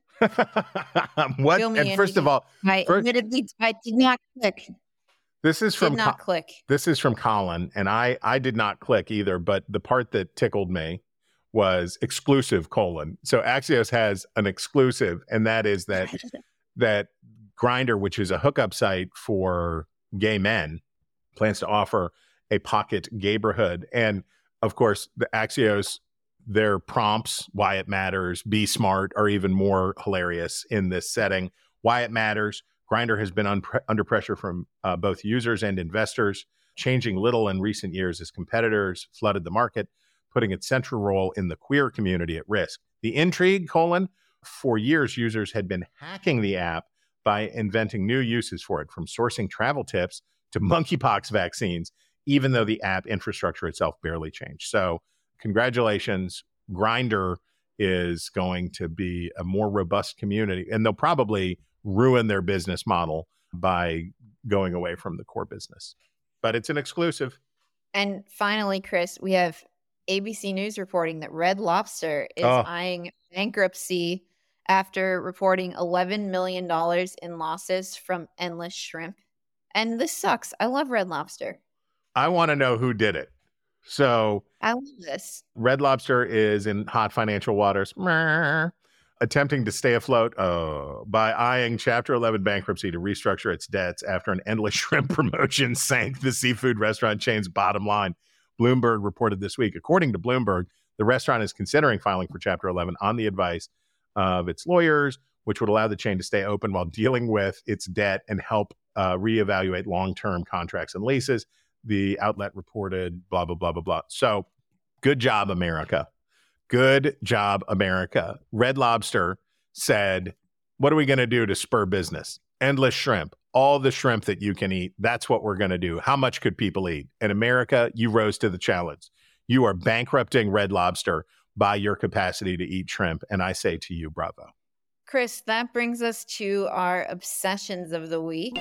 What? And first of all, admittedly, I did not click. This is from click. This is from Colin, and I did not click either, but the part that tickled me was exclusive : So Axios has an exclusive, and that is that Grindr, which is a hookup site for gay men, plans to offer a pocket gayborhood. And of course, the Axios, their prompts, why it matters, be smart, are even more hilarious in this setting. Why it matters. Grindr has been under pressure from both users and investors, changing little in recent years as competitors flooded the market, putting its central role in the queer community at risk. The intrigue, : for years, users had been hacking the app by inventing new uses for it, from sourcing travel tips to monkeypox vaccines, even though the app infrastructure itself barely changed. So congratulations. Grindr is going to be a more robust community, and they'll probably ruin their business model by going away from the core business. But it's an exclusive. And finally, Chris, we have ABC News reporting that Red Lobster is eyeing bankruptcy after reporting $11 million in losses from endless shrimp. And this sucks. I love Red Lobster. I want to know who did it. So I love this. Red Lobster is in hot financial waters, attempting to stay afloat by eyeing Chapter 11 bankruptcy to restructure its debts after an endless shrimp promotion sank the seafood restaurant chain's bottom line. Bloomberg reported this week. According to Bloomberg, the restaurant is considering filing for Chapter 11 on the advice of its lawyers, which would allow the chain to stay open while dealing with its debt and help reevaluate long-term contracts and leases. The outlet reported blah, blah, blah, blah, blah. So good job, America. Good job, America. Red Lobster said, what are we going to do to spur business? Endless shrimp. All the shrimp that you can eat. That's what we're going to do. How much could people eat? And America, you rose to the challenge. You are bankrupting Red Lobster by your capacity to eat shrimp. And I say to you, bravo. Chris, that brings us to our obsessions of the week,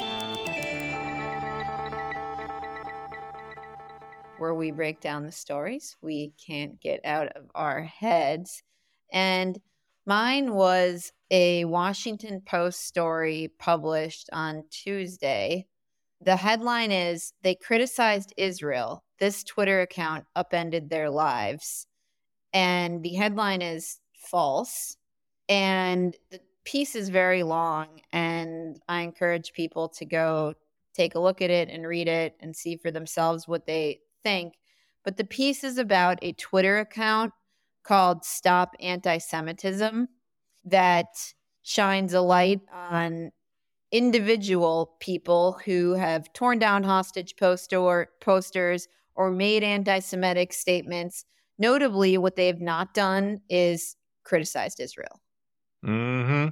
where we break down the stories we can't get out of our heads. And mine was a Washington Post story published on Tuesday. The headline is, "They criticized Israel. This Twitter account upended their lives." And the headline is false. And the piece is very long, and I encourage people to go take a look at it and read it and see for themselves what they think. But the piece is about a Twitter account called Stop Anti-Semitism that shines a light on individual people who have torn down hostage posters or made anti-Semitic statements. Notably, what they have not done is criticized Israel. And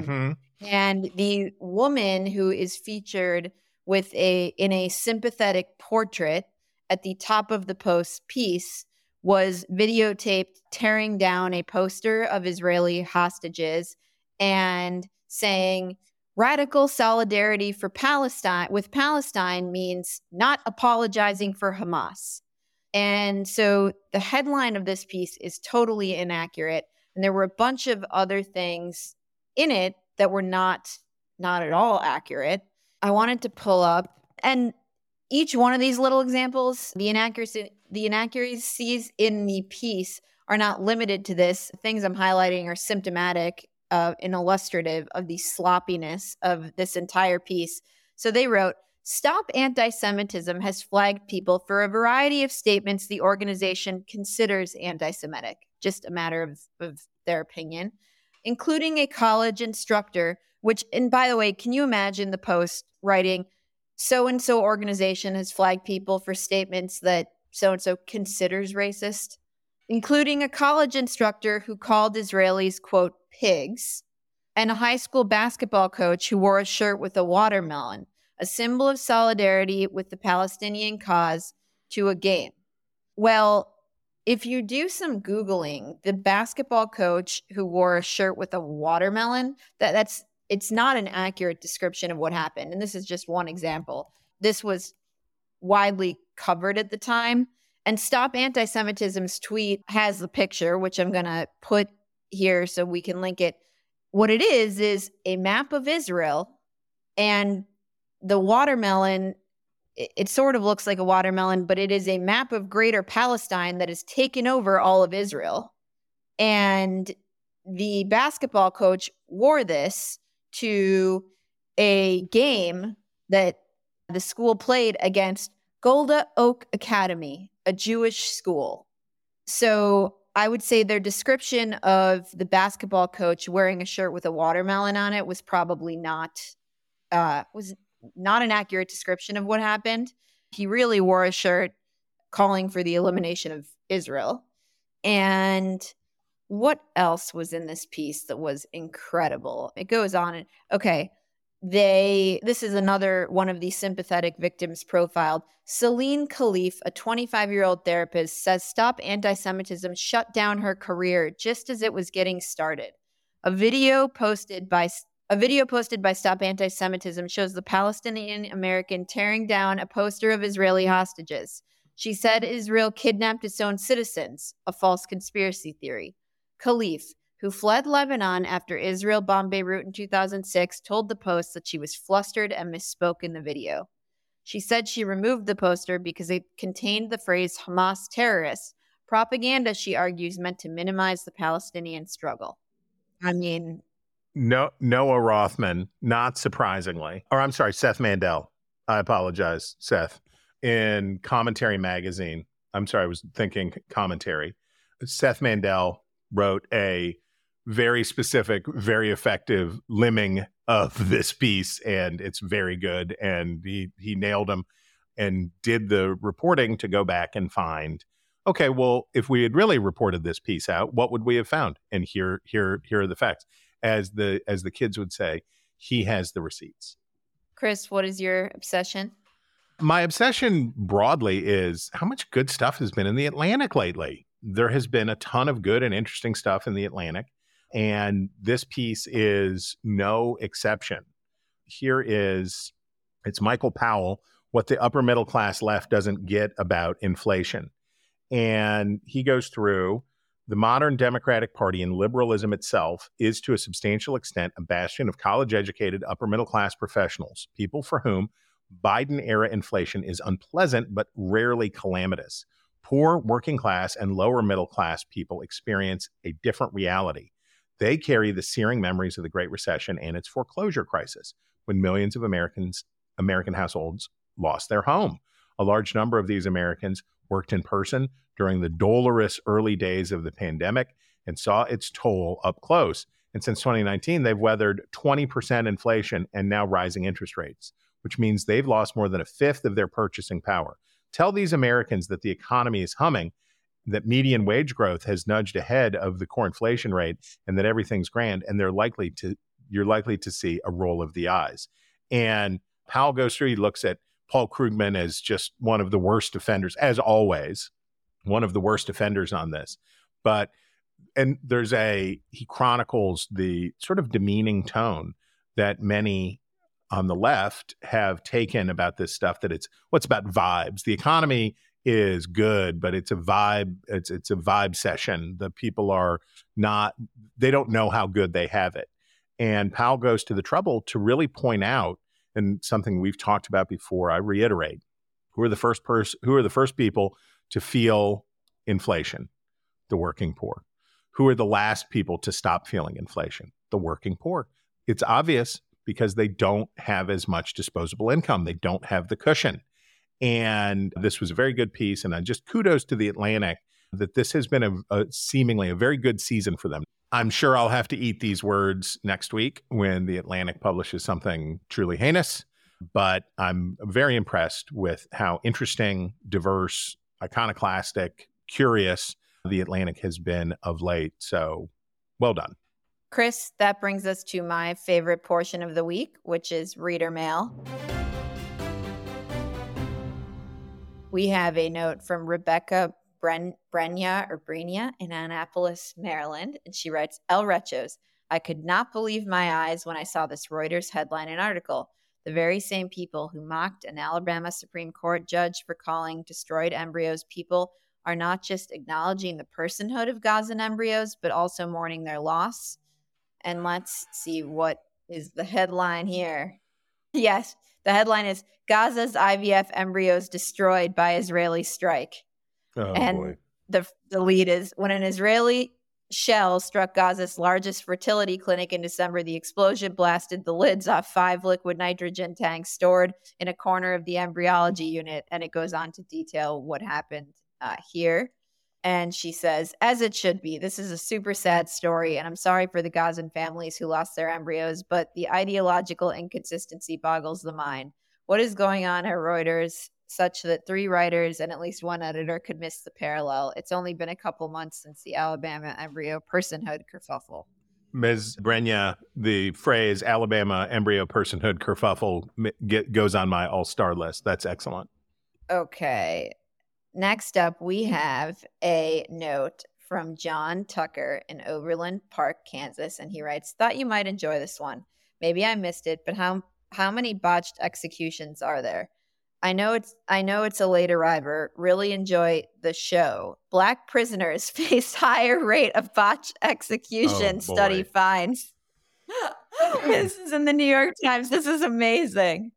the woman who is featured with in a sympathetic portrait at the top of the Post piece was videotaped tearing down a poster of Israeli hostages and saying, "Radical solidarity for Palestine with Palestine means not apologizing for Hamas." And so the headline of this piece is totally inaccurate. And there were a bunch of other things in it that were not at all accurate. I wanted to pull up, and each one of these little examples, the inaccuracies in the piece are not limited to this. The things I'm highlighting are symptomatic and illustrative of the sloppiness of this entire piece. So they wrote, "Stop Anti-Semitism has flagged people for a variety of statements the organization considers anti-Semitic." Just a matter of their opinion, including a college instructor, which, and by the way, can you imagine the Post writing, "So-and-so organization has flagged people for statements that so-and-so considers racist," including a college instructor who called Israelis, quote, "pigs," and a high school basketball coach who wore a shirt with a watermelon, a symbol of solidarity with the Palestinian cause, to a game. Well, if you do some Googling, the basketball coach who wore a shirt with a watermelon, it's not an accurate description of what happened. And this is just one example. This was widely covered at the time. And Stop Anti-Semitism's tweet has the picture, which I'm going to put here so we can link it. What it is a map of Israel, and the watermelon, it sort of looks like a watermelon, but it is a map of Greater Palestine that has taken over all of Israel. And the basketball coach wore this to a game that the school played against Golda Oak Academy, a Jewish school. So I would say their description of the basketball coach wearing a shirt with a watermelon on it was probably not an accurate description of what happened. He really wore a shirt calling for the elimination of Israel. And what else was in this piece that was incredible? It goes on. Okay. This is another one of the sympathetic victims profiled. Celine Khalif, a 25-year-old therapist, says Stop Anti-Semitism shut down her career just as it was getting started. A video posted by Stop Anti-Semitism shows the Palestinian American tearing down a poster of Israeli hostages. She said Israel kidnapped its own citizens, a false conspiracy theory. Khalif, who fled Lebanon after Israel bombed Beirut in 2006, told the Post that she was flustered and misspoke in the video. She said she removed the poster because it contained the phrase Hamas terrorists, propaganda she argues meant to minimize the Palestinian struggle. I mean, Noah Rothman, not surprisingly, or I'm sorry, Seth Mandel. I apologize, Seth. In Commentary Magazine, I'm sorry, I was thinking Commentary. Seth Mandel wrote a very specific, very effective limbing of this piece, and it's very good. And he nailed him and did the reporting to go back and find, okay, well, if we had really reported this piece out, what would we have found? And here are the facts. As the kids would say, he has the receipts. Chris, what is your obsession? My obsession broadly is how much good stuff has been in the Atlantic lately. There has been a ton of good and interesting stuff in the Atlantic, and this piece is no exception. It's Michael Powell, what the upper middle class left doesn't get about inflation. And he goes through the modern Democratic Party and liberalism itself is to a substantial extent a bastion of college-educated upper middle class professionals, people for whom Biden-era inflation is unpleasant but rarely calamitous. Poor, working class, and lower middle class people experience a different reality. They carry the searing memories of the Great Recession and its foreclosure crisis, when millions of American households lost their home. A large number of these Americans worked in person during the dolorous early days of the pandemic and saw its toll up close. And since 2019, they've weathered 20% inflation and now rising interest rates, which means they've lost more than a fifth of their purchasing power. Tell these Americans that the economy is humming, that median wage growth has nudged ahead of the core inflation rate, and that everything's grand, and you're likely to see a roll of the eyes. And Powell goes through, he looks at Paul Krugman as just one of the worst offenders, as always, one of the worst offenders on this. And he chronicles the sort of demeaning tone that many on the left have taken about this stuff, that it's about vibes. The economy is good, but it's a vibe. It's a vibe session. The people they don't know how good they have it. And Powell goes to the trouble to really point out, and something we've talked about before, I reiterate, who are the first people to feel inflation? The working poor. Who are the last people to stop feeling inflation? The working poor. It's obvious because they don't have as much disposable income. They don't have the cushion. And this was a very good piece. And I just kudos to the Atlantic that this has been seemingly a very good season for them. I'm sure I'll have to eat these words next week when the Atlantic publishes something truly heinous, but I'm very impressed with how interesting, diverse, iconoclastic, curious the Atlantic has been of late. So well done. Chris, that brings us to my favorite portion of the week, which is reader mail. We have a note from Rebecca Brenya in Annapolis, Maryland. And she writes, El Rechos, I could not believe my eyes when I saw this Reuters headline and article. The very same people who mocked an Alabama Supreme Court judge for calling destroyed embryos people are not just acknowledging the personhood of Gazan embryos, but also mourning their loss. And let's see what is the headline here. Yes, the headline is Gaza's IVF embryos destroyed by Israeli strike. Oh, and boy. The lead is, when an Israeli shell struck Gaza's largest fertility clinic in December, the explosion blasted the lids off 5 liquid nitrogen tanks stored in a corner of the embryology unit. And it goes on to detail what happened here. And she says, as it should be, this is a super sad story, and I'm sorry for the Gazan families who lost their embryos, but the ideological inconsistency boggles the mind. What is going on at Reuters such that 3 writers and at least 1 editor could miss the parallel? It's only been a couple months since the Alabama embryo personhood kerfuffle. Ms. Brenya, the phrase Alabama embryo personhood kerfuffle goes on my all-star list. That's excellent. Okay. Next up, we have a note from John Tucker in Overland Park, Kansas, and he writes, thought you might enjoy this one. Maybe I missed it, but how many botched executions are there? I know it's a late arriver. Really enjoy the show. Black prisoners face higher rate of botched execution, study finds. This is in the New York Times. This is amazing.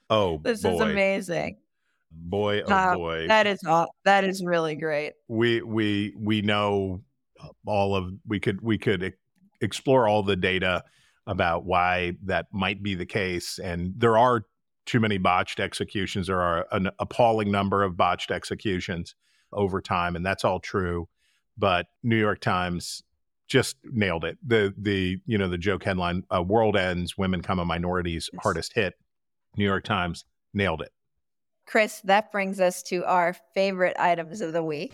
Oh, This boy. is amazing. Boy, oh Wow, boy. that is really great. We know we could explore all the data about why that might be the case, and there are too many botched executions. There are an appalling number of botched executions over time, and that's all true. But New York Times just nailed it. The joke headline, "World Ends, Women Come a Minority's Hardest Hit." New York Times nailed it. Chris, that brings us to our favorite items of the week,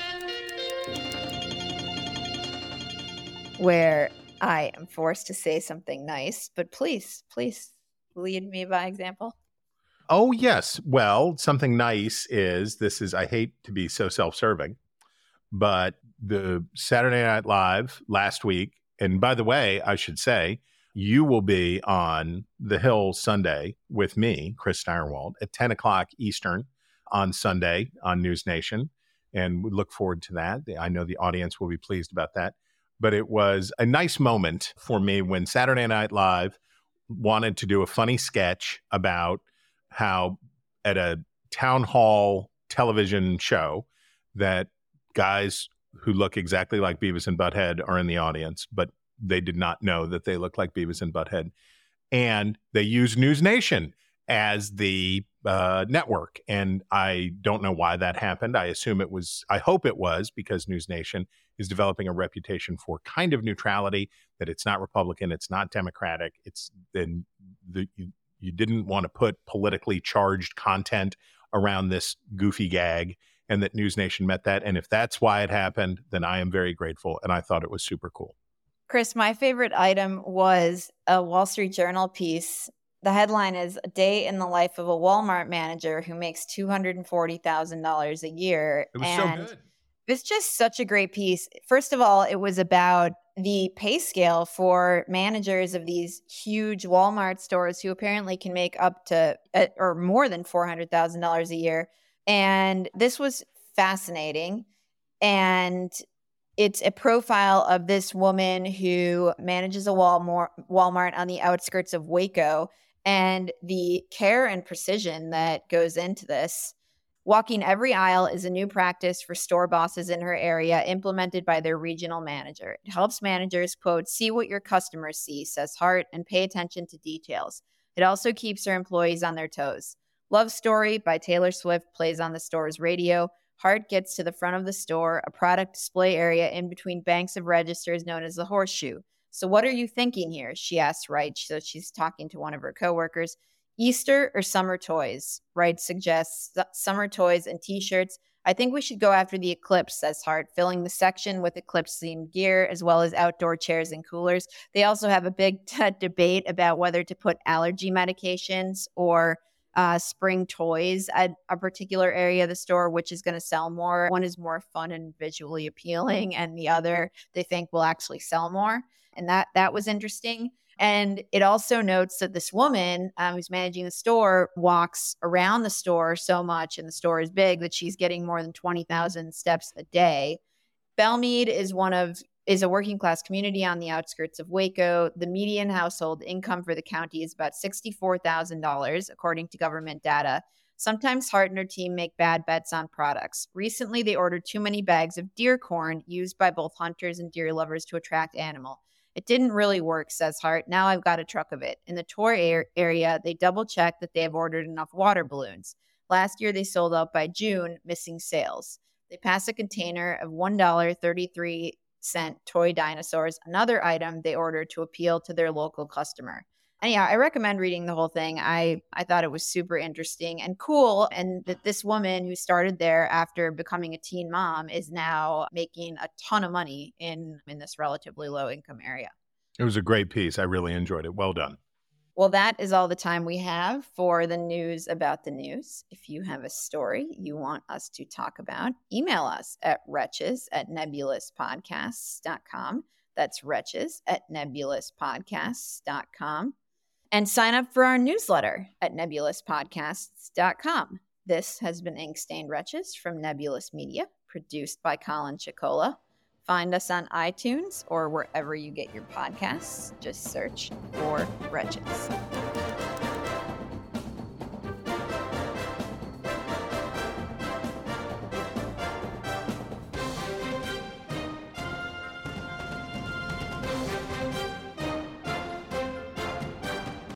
where I am forced to say something nice, but please lead me by example. Oh, yes. Well, something nice is, I hate to be so self-serving, but the Saturday Night Live last week, and by the way, I should say, you will be on The Hill Sunday with me, Chris Steinerwald, at 10 o'clock Eastern on Sunday on News Nation, and we look forward to that. I know the audience will be pleased about that. But it was a nice moment for me when Saturday Night Live wanted to do a funny sketch about how at a town hall television show that guys who look exactly like Beavis and Butthead are in the audience, but they did not know that they look like Beavis and Butthead. And they use News Nation as the network. And I don't know why that happened. I hope it was because News Nation is developing a reputation for kind of neutrality, that it's not Republican, it's not Democratic. You didn't want to put politically charged content around this goofy gag, and that News Nation met that. And if that's why it happened, then I am very grateful. And I thought it was super cool. Chris, my favorite item was a Wall Street Journal piece. The headline is "A Day in the Life of a Walmart Manager Who Makes $240,000 a Year." It was so good. It's just such a great piece. First of all, it was about the pay scale for managers of these huge Walmart stores who apparently can make up to or more than $400,000 a year. And this was fascinating. And it's a profile of this woman who manages a Walmart on the outskirts of Waco, and the care and precision that goes into this. Walking every aisle is a new practice for store bosses in her area, implemented by their regional manager. It helps managers, quote, "see what your customers see," says Hart, "and pay attention to details." It also keeps her employees on their toes. "Love Story" by Taylor Swift plays on the store's radio. Hart gets to the front of the store, a product display area in between banks of registers known as the Horseshoe. "So what are you thinking here?" she asks Wright. So she's talking to one of her coworkers. "Easter or summer toys?" Wright suggests summer toys and t-shirts. "I think we should go after the Eclipse," says Hart, filling the section with Eclipse-themed gear as well as outdoor chairs and coolers. They also have a big debate about whether to put allergy medications or spring toys at a particular area of the store, which is going to sell more. One is more fun and visually appealing, and the other they think will actually sell more. And that was interesting. And it also notes that this woman who's managing the store walks around the store so much, and the store is big, that she's getting more than 20,000 steps a day. Belmead is a working class community on the outskirts of Waco. The median household income for the county is about $64,000, according to government data. Sometimes Hart and her team make bad bets on products. Recently, they ordered too many bags of deer corn used by both hunters and deer lovers to attract animal. "It didn't really work," says Hart. "Now I've got a truck of it." In the tour area, they double-check that they have ordered enough water balloons. Last year, they sold out by June, missing sales. They pass a container of $1.33 toy dinosaurs, another item they ordered to appeal to their local customer. Anyhow, I recommend reading the whole thing. I thought it was super interesting and cool, and that this woman who started there after becoming a teen mom is now making a ton of money in this relatively low income area. It was a great piece. I really enjoyed it. Well done. Well, that is all the time we have for the news about the news. If you have a story you want us to talk about, email us at wretches@nebulouspodcasts.com. That's wretches@nebulouspodcasts.com. And sign up for our newsletter at nebulouspodcasts.com. This has been Ink Stained Wretches from Nebulous Media, produced by Colin Chicola. Find us on iTunes or wherever you get your podcasts. Just search for Wretches.